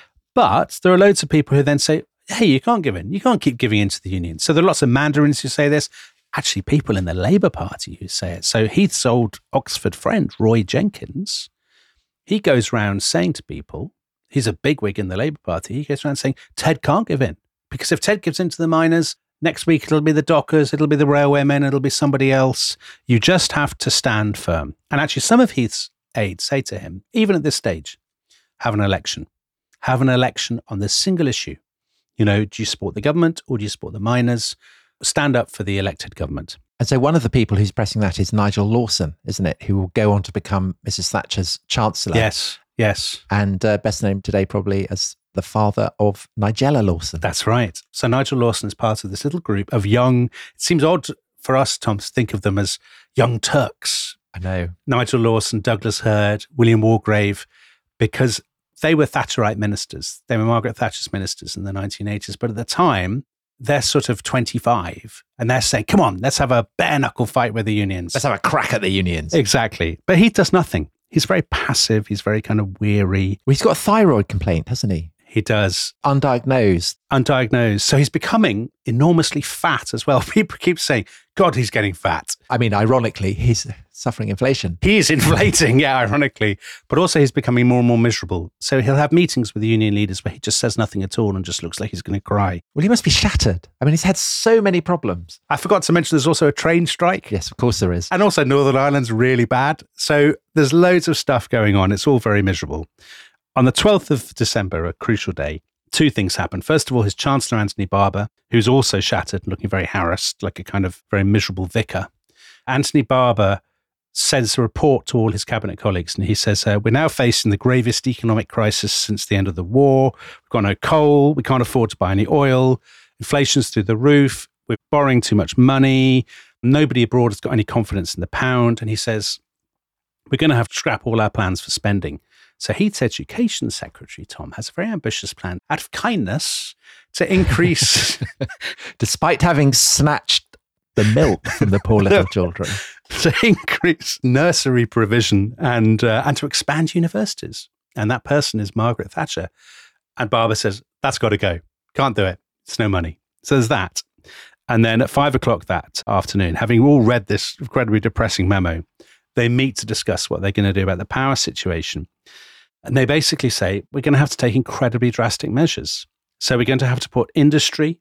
But there are loads of people who then say, hey, you can't give in. You can't keep giving in to the union. So there are lots of mandarins who say this. Actually, people in the Labour Party who say it. So Heath's old Oxford friend, Roy Jenkins, he goes around saying to people, he's a bigwig in the Labour Party, he goes around saying, Ted can't give in. Because if Ted gives in to the miners, next week it'll be the dockers, it'll be the railwaymen, it'll be somebody else. You just have to stand firm. And actually, some of Heath's aides say to him, even at this stage, have an election. Have an election on this single issue. You know, do you support the government or do you support the miners? Stand up for the elected government. And so one of the people who's pressing that is Nigel Lawson, isn't it? Who will go on to become Missus Thatcher's Chancellor. Yes, yes. And uh, best known today probably as the father of Nigella Lawson. That's right. So Nigel Lawson is part of this little group of young, it seems odd for us, Tom, to think of them as young Turks. I know. Nigel Lawson, Douglas Hurd, William Wargrave, because they were Thatcherite ministers. They were Margaret Thatcher's ministers in the nineteen eighties. But at the time, they're sort of twenty-five and they're saying, come on, let's have a bare knuckle fight with the unions. Let's have a crack at the unions. Exactly. But he does nothing. He's very passive. He's very kind of weary. Well, he's got a thyroid complaint, hasn't he? He does. Undiagnosed. Undiagnosed. So he's becoming enormously fat as well. People keep saying, God, he's getting fat. I mean, ironically, he's suffering inflation. He is inflating, yeah, ironically. But also he's becoming more and more miserable. So he'll have meetings with the union leaders where he just says nothing at all and just looks like he's going to cry. Well, he must be shattered. I mean, he's had so many problems. I forgot to mention there's also a train strike. Yes, of course there is. And also Northern Ireland's really bad. So there's loads of stuff going on. It's all very miserable. On the twelfth of December, a crucial day, two things happen. First of all, his Chancellor, Anthony Barber, who's also shattered and looking very harassed, like a kind of very miserable vicar. Anthony Barber sends a report to all his cabinet colleagues, and he says, uh, we're now facing the gravest economic crisis since the end of the war. We've got no coal. We can't afford to buy any oil. Inflation's through the roof. We're borrowing too much money. Nobody abroad has got any confidence in the pound. And he says, we're going to have to scrap all our plans for spending. So Heath's education secretary, Tom, has a very ambitious plan out of kindness to increase... Despite having snatched the milk from the poor little children. To increase nursery provision and uh, and to expand universities. And that person is Margaret Thatcher. And Barber says, that's got to go. Can't do it. It's no money. So there's that. And then at five o'clock that afternoon, having all read this incredibly depressing memo, they meet to discuss what they're going to do about the power situation. And they basically say, we're going to have to take incredibly drastic measures. So we're going to have to put industry,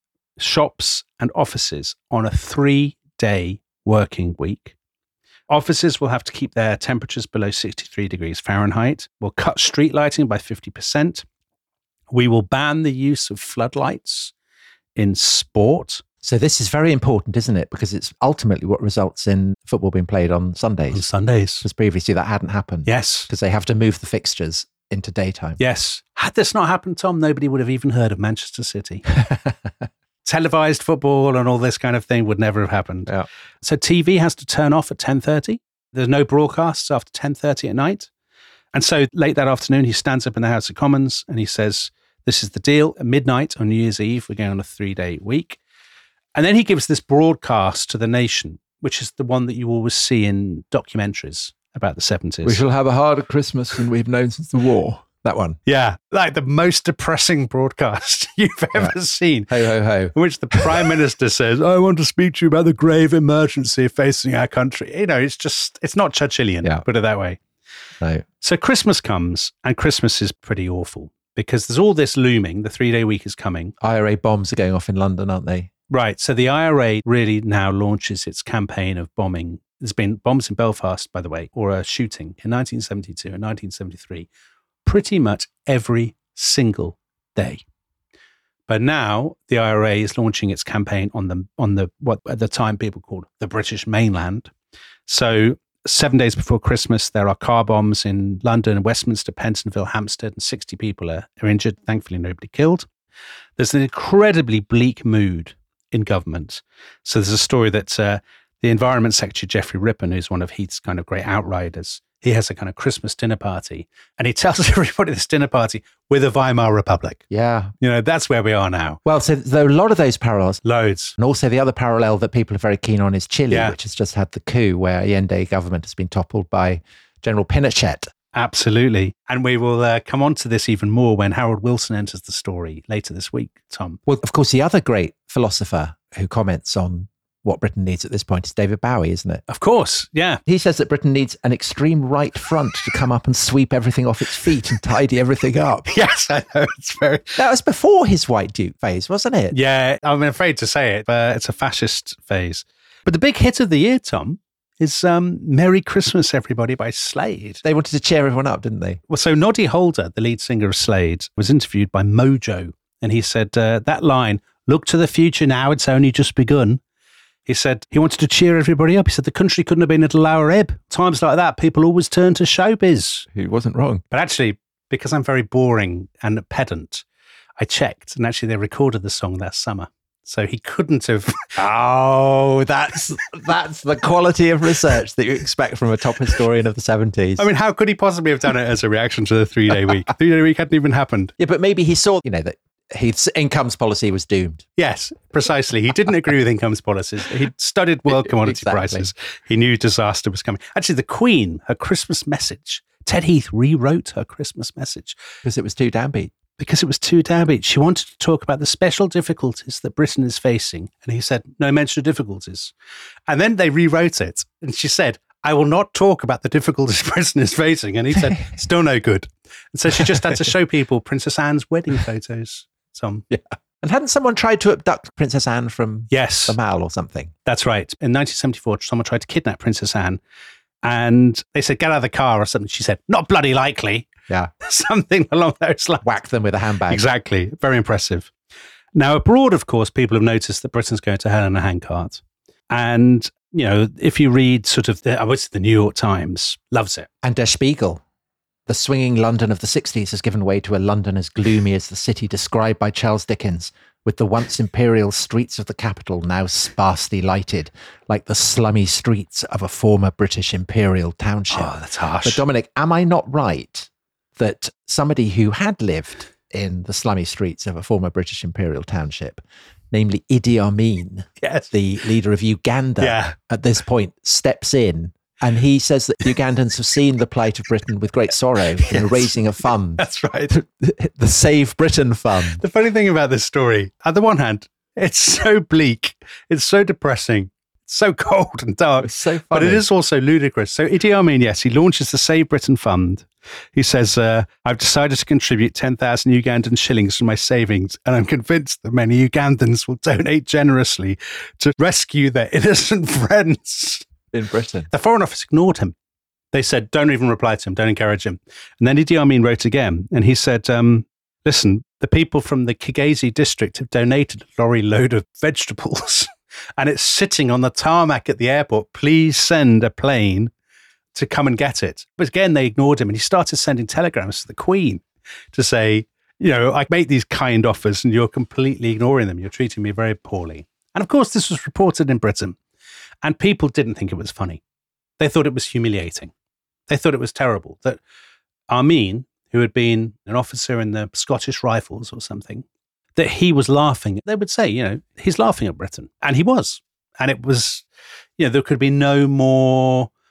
shops and offices on a three-day working week. Offices will have to keep their temperatures below sixty-three degrees Fahrenheit. We'll cut street lighting by fifty percent. We will ban the use of floodlights in sport. So this is very important, isn't it? Because it's ultimately what results in football being played on Sundays. On Sundays. Because previously that hadn't happened. Yes. Because they have to move the fixtures into daytime. Yes. Had this not happened, Tom, nobody would have even heard of Manchester City. Televised football and all this kind of thing would never have happened. Yeah. So T V has to turn off at ten thirty. There's no broadcasts after ten thirty at night. And so late that afternoon, he stands up in the House of Commons and he says, this is the deal. At midnight on New Year's Eve, we're going on a three-day week. And then he gives this broadcast to the nation, which is the one that you always see in documentaries. about the seventies. We shall have a harder Christmas than we've known since the war. That one. Yeah, like the most depressing broadcast you've ever Yeah. seen. Ho, ho, ho. In which the Prime Minister says, I want to speak to you about the grave emergency facing our country. You know, it's just, it's not Churchillian, Yeah. put it that way. No. So Christmas comes, and Christmas is pretty awful because there's all this looming. The three-day week is coming. I R A bombs are going off in London, aren't they? Right. So the I R A really now launches its campaign of bombing. There's been bombs in Belfast, by the way, or a shooting in nineteen seventy-two and nineteen seventy-three, pretty much every single day. But now the I R A is launching its campaign on the on the what at the time people called the British mainland. So seven days before Christmas, there are car bombs in London, Westminster, Pentonville, Hampstead, and sixty people are, are injured. Thankfully, nobody killed. There's an incredibly bleak mood in government. So there's a story that uh, the Environment Secretary, Geoffrey Rippon, who's one of Heath's kind of great outriders, he has a kind of Christmas dinner party, and he tells everybody at this dinner party, we're the Weimar Republic. Yeah. You know, that's where we are now. Well, so there are a lot of those parallels. Loads. And also the other parallel that people are very keen on is Chile, Yeah. which has just had the coup where Allende government has been toppled by General Pinochet. Absolutely. And we will uh, come on to this even more when Harold Wilson enters the story later this week, Tom. Well, of course, the other great philosopher who comments on what Britain needs at this point is David Bowie, isn't it? Of course. Yeah. He says that Britain needs an extreme right front to come up and sweep everything off its feet and tidy everything up. Yes, I know. It's very... That was before his White Duke phase, wasn't it? Yeah, I'm afraid to say it, but it's a fascist phase. But the big hit of the year, Tom, is um, Merry Christmas, Everybody by Slade. They wanted to cheer everyone up, didn't they? Well, so Noddy Holder, the lead singer of Slade, was interviewed by Mojo, and he said uh, that line, look to the future now, it's only just begun. He said he wanted to cheer everybody up. He said the country couldn't have been at a lower ebb. Times like that, people always turn to showbiz. He wasn't wrong. But actually, because I'm very boring and pedant, I checked, and actually they recorded the song that summer. So he couldn't have. Oh, that's that's the quality of research that you expect from a top historian of the seventies. I mean, how could he possibly have done it as a reaction to the three-day week? The three-day week hadn't even happened. Yeah, but maybe he saw, you know, that Heath's incomes policy was doomed. Yes, precisely. He didn't agree with incomes policies. He'd studied world commodity Exactly. prices. He knew disaster was coming. Actually, the Queen, her Christmas message, Ted Heath rewrote her Christmas message Because it was too downbeat. because it was too downbeat. She wanted to talk about the special difficulties that Britain is facing. And he said, no mention of difficulties. And then they rewrote it. And she said, I will not talk about the difficulties Britain is facing. And he said, still no good. And so she just had to show people Princess Anne's wedding photos. Some. Yeah. And hadn't someone tried to abduct Princess Anne from Yes. the Mall or something? That's right. In nineteen seventy-four, someone tried to kidnap Princess Anne, and they said, get out of the car or something. She said, not bloody likely. Yeah. Something along those lines. Whack them with a handbag. Exactly. Very impressive. Now, abroad, of course, people have noticed that Britain's going to hell in a handcart. And, you know, if you read sort of, the, I would say the New York Times loves it. And Der Spiegel. The swinging London of the sixties has given way to a London as gloomy as the city described by Charles Dickens, with the once imperial streets of the capital now sparsely lighted, like the slummy streets of a former British imperial township. Oh, that's harsh. But Dominic, am I not right that somebody who had lived in the slummy streets of a former British imperial township, namely Idi Amin, Yes. the leader of Uganda, Yeah. at this point steps in and he says that Ugandans have seen the plight of Britain with great sorrow in raising a fund, That's right. the Save Britain Fund. The funny thing about this story, on the one hand, it's so bleak, it's so depressing, it's so cold and dark, It's so funny. but it is also ludicrous. So Idi Amin, yes, he launches the Save Britain Fund. He says, uh, I've decided to contribute ten thousand Ugandan shillings from my savings, and I'm convinced that many Ugandans will donate generously to rescue their innocent friends. in Britain. The Foreign Office ignored him. They said, don't even reply to him, don't encourage him. And then Idi Amin wrote again, and he said, um, listen, the people from the Kigezi district have donated a lorry load of vegetables, and it's sitting on the tarmac at the airport. Please send a plane to come and get it. But again, they ignored him, and he started sending telegrams to the Queen to say, you know, I make these kind offers, and you're completely ignoring them. You're treating me very poorly. And of course, this was reported in Britain. And people didn't think it was funny. They thought it was humiliating. They thought it was terrible that Amin, who had been an officer in the Scottish Rifles or something, that he was laughing. They would say, you know, he's laughing at Britain. And he was. And it was, you know, there could be no more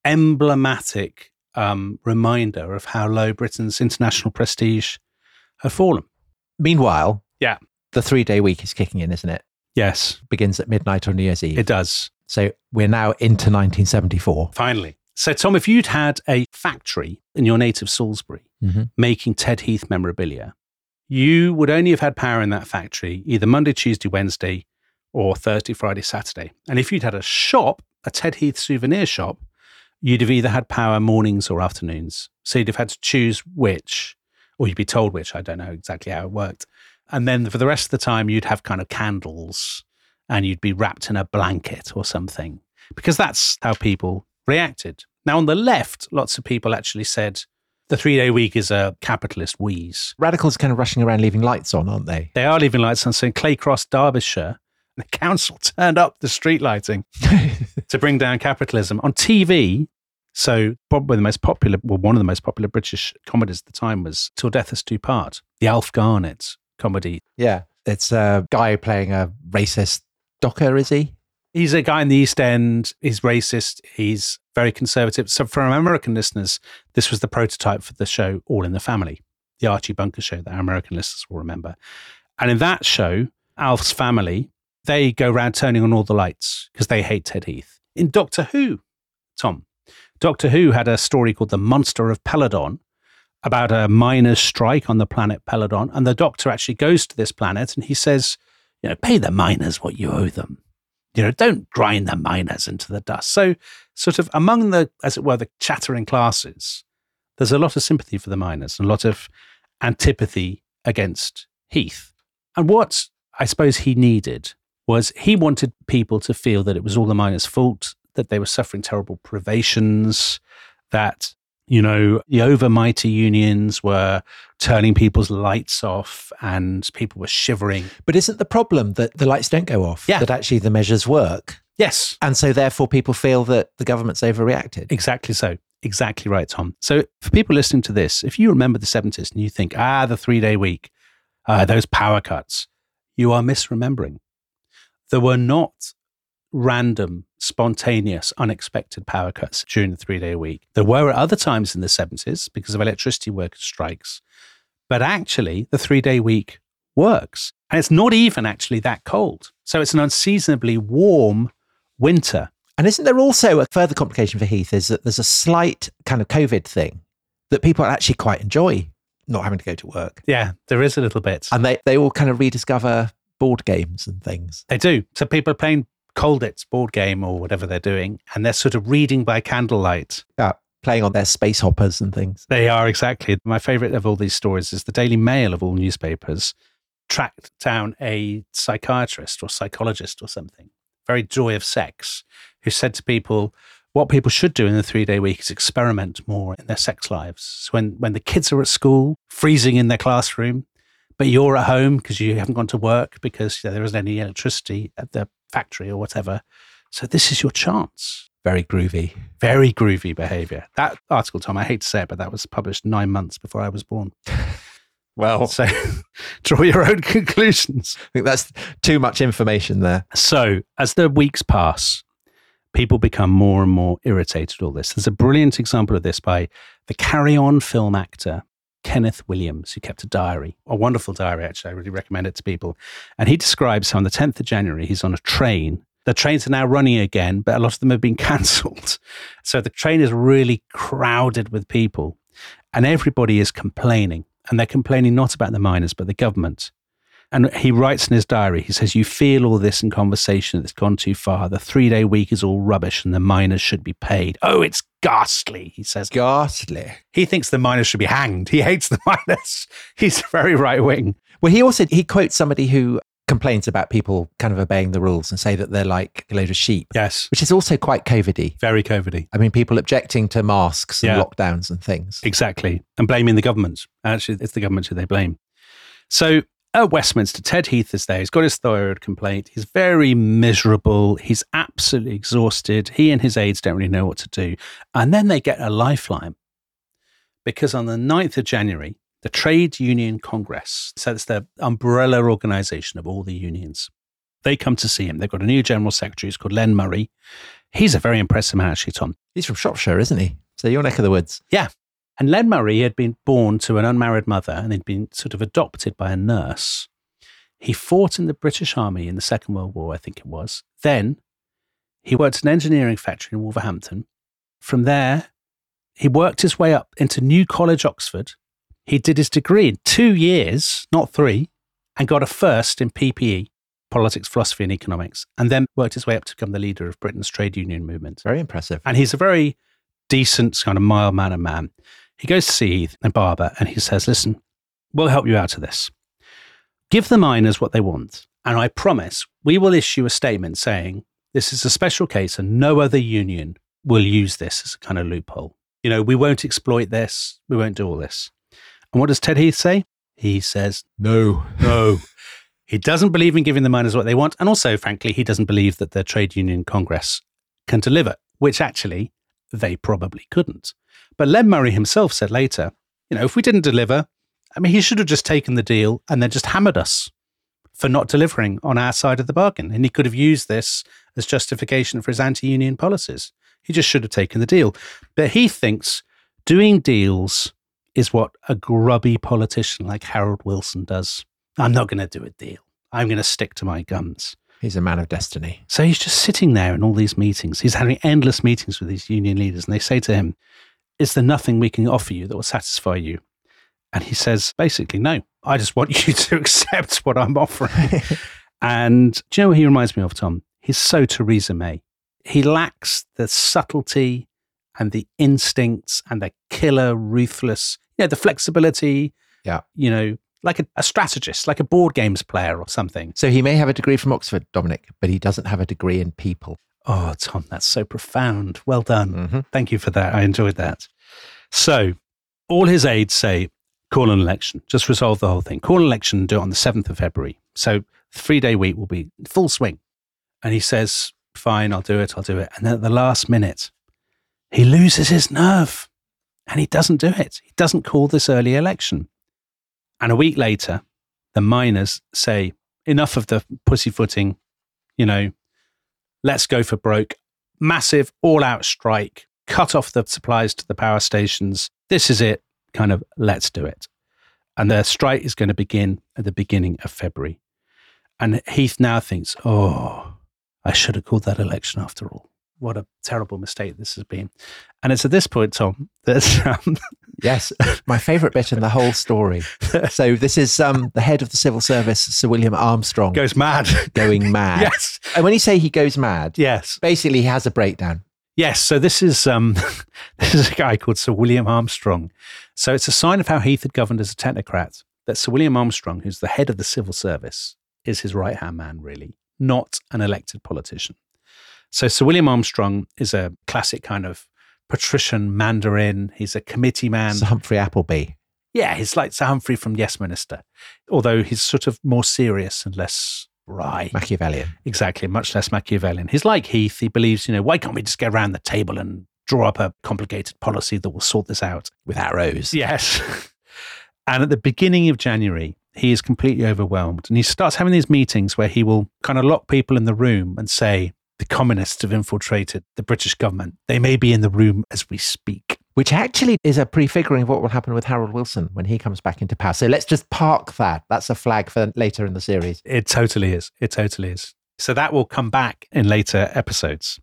emblematic um, reminder of how low Britain's international prestige had fallen. Meanwhile, Yeah. the three-day week is kicking in, isn't it? Yes, Begins at midnight on New Year's Eve. it does. So we're now into nineteen seventy-four. Finally. So, Tom, if you'd had a factory in your native Salisbury Mm-hmm. making Ted Heath memorabilia, you would only have had power in that factory either Monday, Tuesday, Wednesday, or Thursday, Friday, Saturday. And if you'd had a shop, a Ted Heath souvenir shop, you'd have either had power mornings or afternoons. So you'd have had to choose which, or you'd be told which. I don't know exactly how it worked. And then for the rest of the time, you'd have kind of candles and you'd be wrapped in a blanket or something, because that's how people reacted. Now, on the left, lots of people actually said the three-day week is a capitalist wheeze. Radicals kind of rushing around leaving lights on, aren't they? They are leaving lights on. So in Claycross, Derbyshire, the council turned up the street lighting to bring down capitalism. On T V, so probably the most popular, well, one of the most popular British comedies at the time was Till Death Us Do Part, the Alf Garnett comedy. Yeah. It's a guy playing a racist docker, is he? He's a guy in the East End. He's racist. He's very conservative. So for our American listeners, this was the prototype for the show All in the Family, the Archie Bunker show that our American listeners will remember. And in that show, Alf's family, they go around turning on all the lights because they hate Ted Heath. In Doctor Who, Tom, Doctor Who had a story called The Monster of Peladon about a miners' strike on the planet Peladon. And the Doctor actually goes to this planet and he says, you know, pay the miners what you owe them. You know, don't grind the miners into the dust. So sort of among the, as it were, the chattering classes, there's a lot of sympathy for the miners and a lot of antipathy against Heath. And what I suppose he needed was he wanted people to feel that it was all the miners' fault, that they were suffering terrible privations, that, you know, the overmighty unions were turning people's lights off and people were shivering. But isn't the problem that the lights don't go off? Yeah. That actually the measures work. Yes. And so therefore people feel that the government's overreacted. Exactly so. Exactly right, Tom. So for people listening to this, if you remember the seventies and you think, ah, the three-day week, uh, those power cuts, you are misremembering. There were not random, spontaneous, unexpected power cuts during the three-day week. There were at other times in the seventies because of electricity workers' strikes. But actually, the three-day week works. And it's not even actually that cold. So it's an unseasonably warm winter. And isn't there also a further complication for Heath is that there's a slight kind of COVID thing that people actually quite enjoy not having to go to work. Yeah, there is a little bit. And they, they all kind of rediscover board games and things. They do. So people are playing Colditz board game or whatever they're doing, and they're sort of reading by candlelight. Yeah, playing on their space hoppers and things. They are, exactly. My favourite of all these stories is the Daily Mail of all newspapers tracked down a psychiatrist or psychologist or something, very joy of sex, who said to people, what people should do in the three-day week is experiment more in their sex lives. So when, when the kids are at school, freezing in their classroom, but you're at home because you haven't gone to work because you know, there isn't any electricity at the factory or whatever. So this is your chance. Very groovy. Very groovy behavior. That article, Tom, I hate to say it, but that was published nine months before I was born. Well, So draw your own conclusions. I think that's too much information there. So as the weeks pass, people become more and more irritated with all this. There's a brilliant example of this by the Carry On film actor, Kenneth Williams, who kept a diary, a wonderful diary, actually. I really recommend it to people. And he describes how on the tenth of January, he's on a train. The trains are now running again, but a lot of them have been cancelled. So the train is really crowded with people and everybody is complaining. And they're complaining not about the miners, but the government. And he writes in his diary, he says, you feel all this in conversation that's gone too far. The three-day week is all rubbish and the miners should be paid. Oh, it's ghastly, he says. Ghastly. He thinks the miners should be hanged. He hates the miners. He's very right-wing. Well, he also, he quotes somebody who complains about people kind of obeying the rules and say that they're like a load of sheep. Yes. Which is also quite COVID-y. Very COVID-y. I mean, people objecting to masks and Yeah. lockdowns and things. Exactly. And blaming the government. Actually, it's the government who they blame. So at Westminster, Ted Heath is there. He's got his thyroid complaint. He's very miserable. He's absolutely exhausted. He and his aides don't really know what to do. And then they get a lifeline because on the ninth of January, the Trade Union Congress, so it's the umbrella organization of all the unions, they come to see him. They've got a new general secretary who's called Len Murray. He's a very impressive man, actually, Tom. He's from Shropshire, isn't he? So your neck of the woods. Yeah. And Len Murray had been born to an unmarried mother and he'd been sort of adopted by a nurse. He fought in the British Army in the Second World War, I think it was. Then he worked at an engineering factory in Wolverhampton. From there, he worked his way up into New College, Oxford. He did his degree in two years, not three, and got a first in P P E, politics, philosophy, and economics, and then worked his way up to become the leader of Britain's trade union movement. Very impressive. And he's a very decent, kind of mild-mannered man. He goes to see Heath and Barber, and he says, listen, we'll help you out of this. Give the miners what they want, and I promise we will issue a statement saying this is a special case and no other union will use this as a kind of loophole. You know, we won't exploit this. We won't do all this. And what does Ted Heath say? He says, No. no. He doesn't believe in giving the miners what they want. And also, frankly, he doesn't believe that the Trade Union Congress can deliver, which actually they probably couldn't. But Len Murray himself said later, you know, if we didn't deliver, I mean, he should have just taken the deal and then just hammered us for not delivering on our side of the bargain. And he could have used this as justification for his anti-union policies. He just should have taken the deal. But he thinks doing deals is what a grubby politician like Harold Wilson does. I'm not going to do a deal. I'm going to stick to my guns. He's a man of destiny. So he's just sitting there in all these meetings. He's having endless meetings with these union leaders. And they say to him, is there nothing we can offer you that will satisfy you? And he says, basically, no. I just want you to accept what I'm offering. And do you know what he reminds me of, Tom? He's so Theresa May. He lacks the subtlety and the instincts and the killer, ruthless, you know, the flexibility, Yeah. you know, like a, a strategist, like a board games player or something. So he may have a degree from Oxford, Dominic, but he doesn't have a degree in people. Oh, Tom, that's so profound. Well done. Mm-hmm. Thank you for that. I enjoyed that. So all his aides say, call an election, just resolve the whole thing. Call an election and do it on the seventh of February. So the three-day week will be full swing. And he says, fine, I'll do it, I'll do it. And then at the last minute, he loses his nerve and he doesn't do it. He doesn't call this early election. And a week later, the miners say, enough of the pussyfooting, you know, let's go for broke. Massive all-out strike, cut off the supplies to the power stations. This is it, kind of, let's do it. And the strike is going to begin at the beginning of February. And Heath now thinks, oh, I should have called that election after all. What a terrible mistake this has been. And it's at this point, Tom, that... Um, yes, my favourite bit in the whole story. So this is um, the head of the civil service, Sir William Armstrong. goes mad. Going mad. Yes. And when you say he goes mad, Yes. basically he has a breakdown. Yes, so this is um, this is a guy called Sir William Armstrong. So it's a sign of how Heath had governed as a technocrat, that Sir William Armstrong, who's the head of the civil service, is his right-hand man, really, not an elected politician. So Sir William Armstrong is a classic kind of patrician mandarin. He's a committee man. Sir Humphrey Appleby. Yeah, he's like Sir Humphrey from Yes Minister, although he's sort of more serious and less wry. Machiavellian. Exactly, much less Machiavellian. He's like Heath. He believes, you know, why can't we just get around the table and draw up a complicated policy that will sort this out? With arrows. Yes. And at the beginning of January, he is completely overwhelmed. And he starts having these meetings where he will kind of lock people in the room and say, the communists have infiltrated the British government. They may be in the room as we speak. Which actually is a prefiguring of what will happen with Harold Wilson when he comes back into power. So let's just park that. That's a flag for later in the series. It totally is. It totally is. So that will come back in later episodes.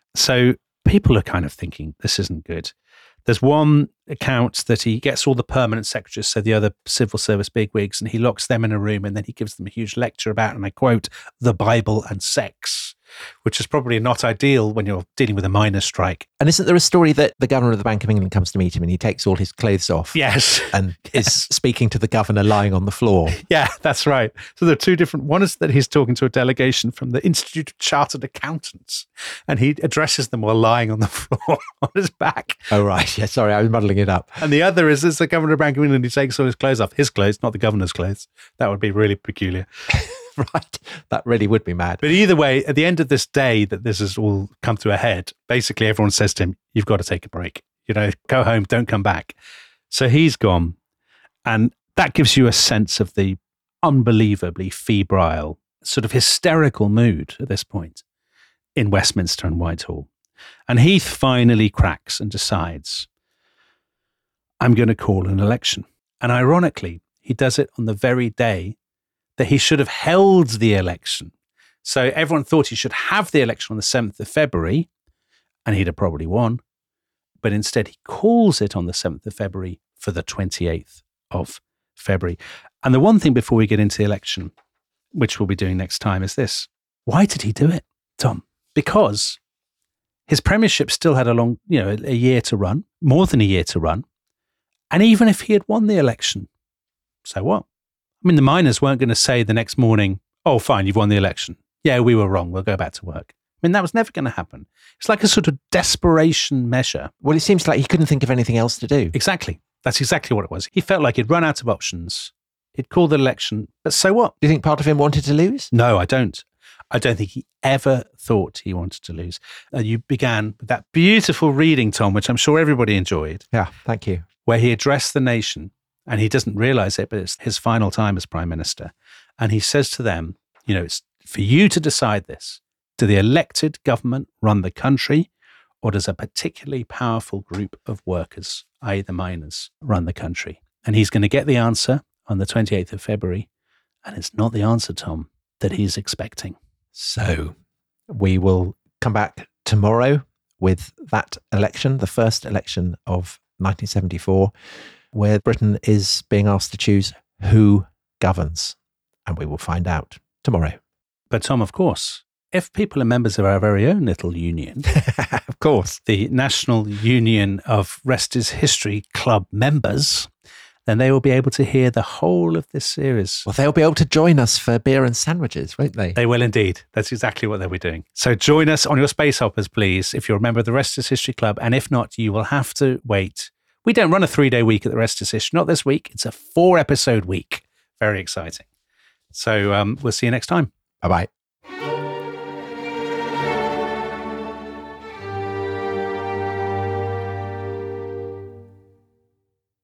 So people are kind of thinking, this isn't good. There's one account that he gets all the permanent secretaries, so the other civil service bigwigs, and he locks them in a room and then he gives them a huge lecture about, and I quote, the Bible and sex, which is probably not ideal when you're dealing with a miners' strike. And isn't there a story that the governor of the Bank of England comes to meet him and he takes all his clothes off? Yes. And is speaking to the governor lying on the floor. Yeah, that's right. So there are two different, one is that he's talking to a delegation from the Institute of Chartered Accountants, and he addresses them while lying on the floor on his back. Oh, right. Yeah, sorry, I was muddling it up. And the other is, is the governor of Bank of England, he takes all his clothes off. His clothes, not the governor's clothes. That would be really peculiar. Right. That really would be mad. But either way, at the end of this day that this has all come to a head, basically everyone says to him, you've got to take a break. You know, go home, don't come back. So he's gone. And that gives you a sense of the unbelievably febrile, sort of hysterical mood at this point in Westminster and Whitehall. And Heath finally cracks and decides, I'm going to call an election. And ironically, he does it on the very day that he should have held the election. So everyone thought he should have the election on the seventh of February, and he'd have probably won. But instead, he calls it on the seventh of February for the twenty-eighth of February. And the one thing before we get into the election, which we'll be doing next time, is this. Why did he do it, Tom? Because his premiership still had a long, you know, a year to run, more than a year to run. And even if he had won the election, so what? I mean, the miners weren't going to say the next morning, oh, fine, you've won the election. Yeah, we were wrong. We'll go back to work. I mean, that was never going to happen. It's like a sort of desperation measure. Well, it seems like he couldn't think of anything else to do. Exactly. That's exactly what it was. He felt like he'd run out of options. He'd called the election, but so what? Do you think part of him wanted to lose? No, I don't. I don't think he ever thought he wanted to lose. Uh, you began with that beautiful reading, Tom, which I'm sure everybody enjoyed. Yeah, thank you. Where he addressed the nation, and he doesn't realize it, but it's his final time as Prime Minister. And he says to them, you know, it's for you to decide this. Do the elected government run the country, or does a particularly powerful group of workers, that is the miners, run the country? And he's going to get the answer on the twenty-eighth of February. And it's not the answer, Tom, that he's expecting. So we will come back tomorrow with that election, the first election of nineteen seventy-four, where Britain is being asked to choose who governs. And we will find out tomorrow. But Tom, of course, if people are members of our very own little union, of course, the National Union of Rest is History Club members, then they will be able to hear the whole of this series. Well, they'll be able to join us for beer and sandwiches, won't they? They will indeed. That's exactly what they'll be doing. So join us on your space hoppers, please, if you're a member of the Rest is History Club. And if not, you will have to wait. We don't run a three-day week at the Rest is History. Not this week. It's a four-episode week. Very exciting. So um, we'll see you next time. Bye-bye.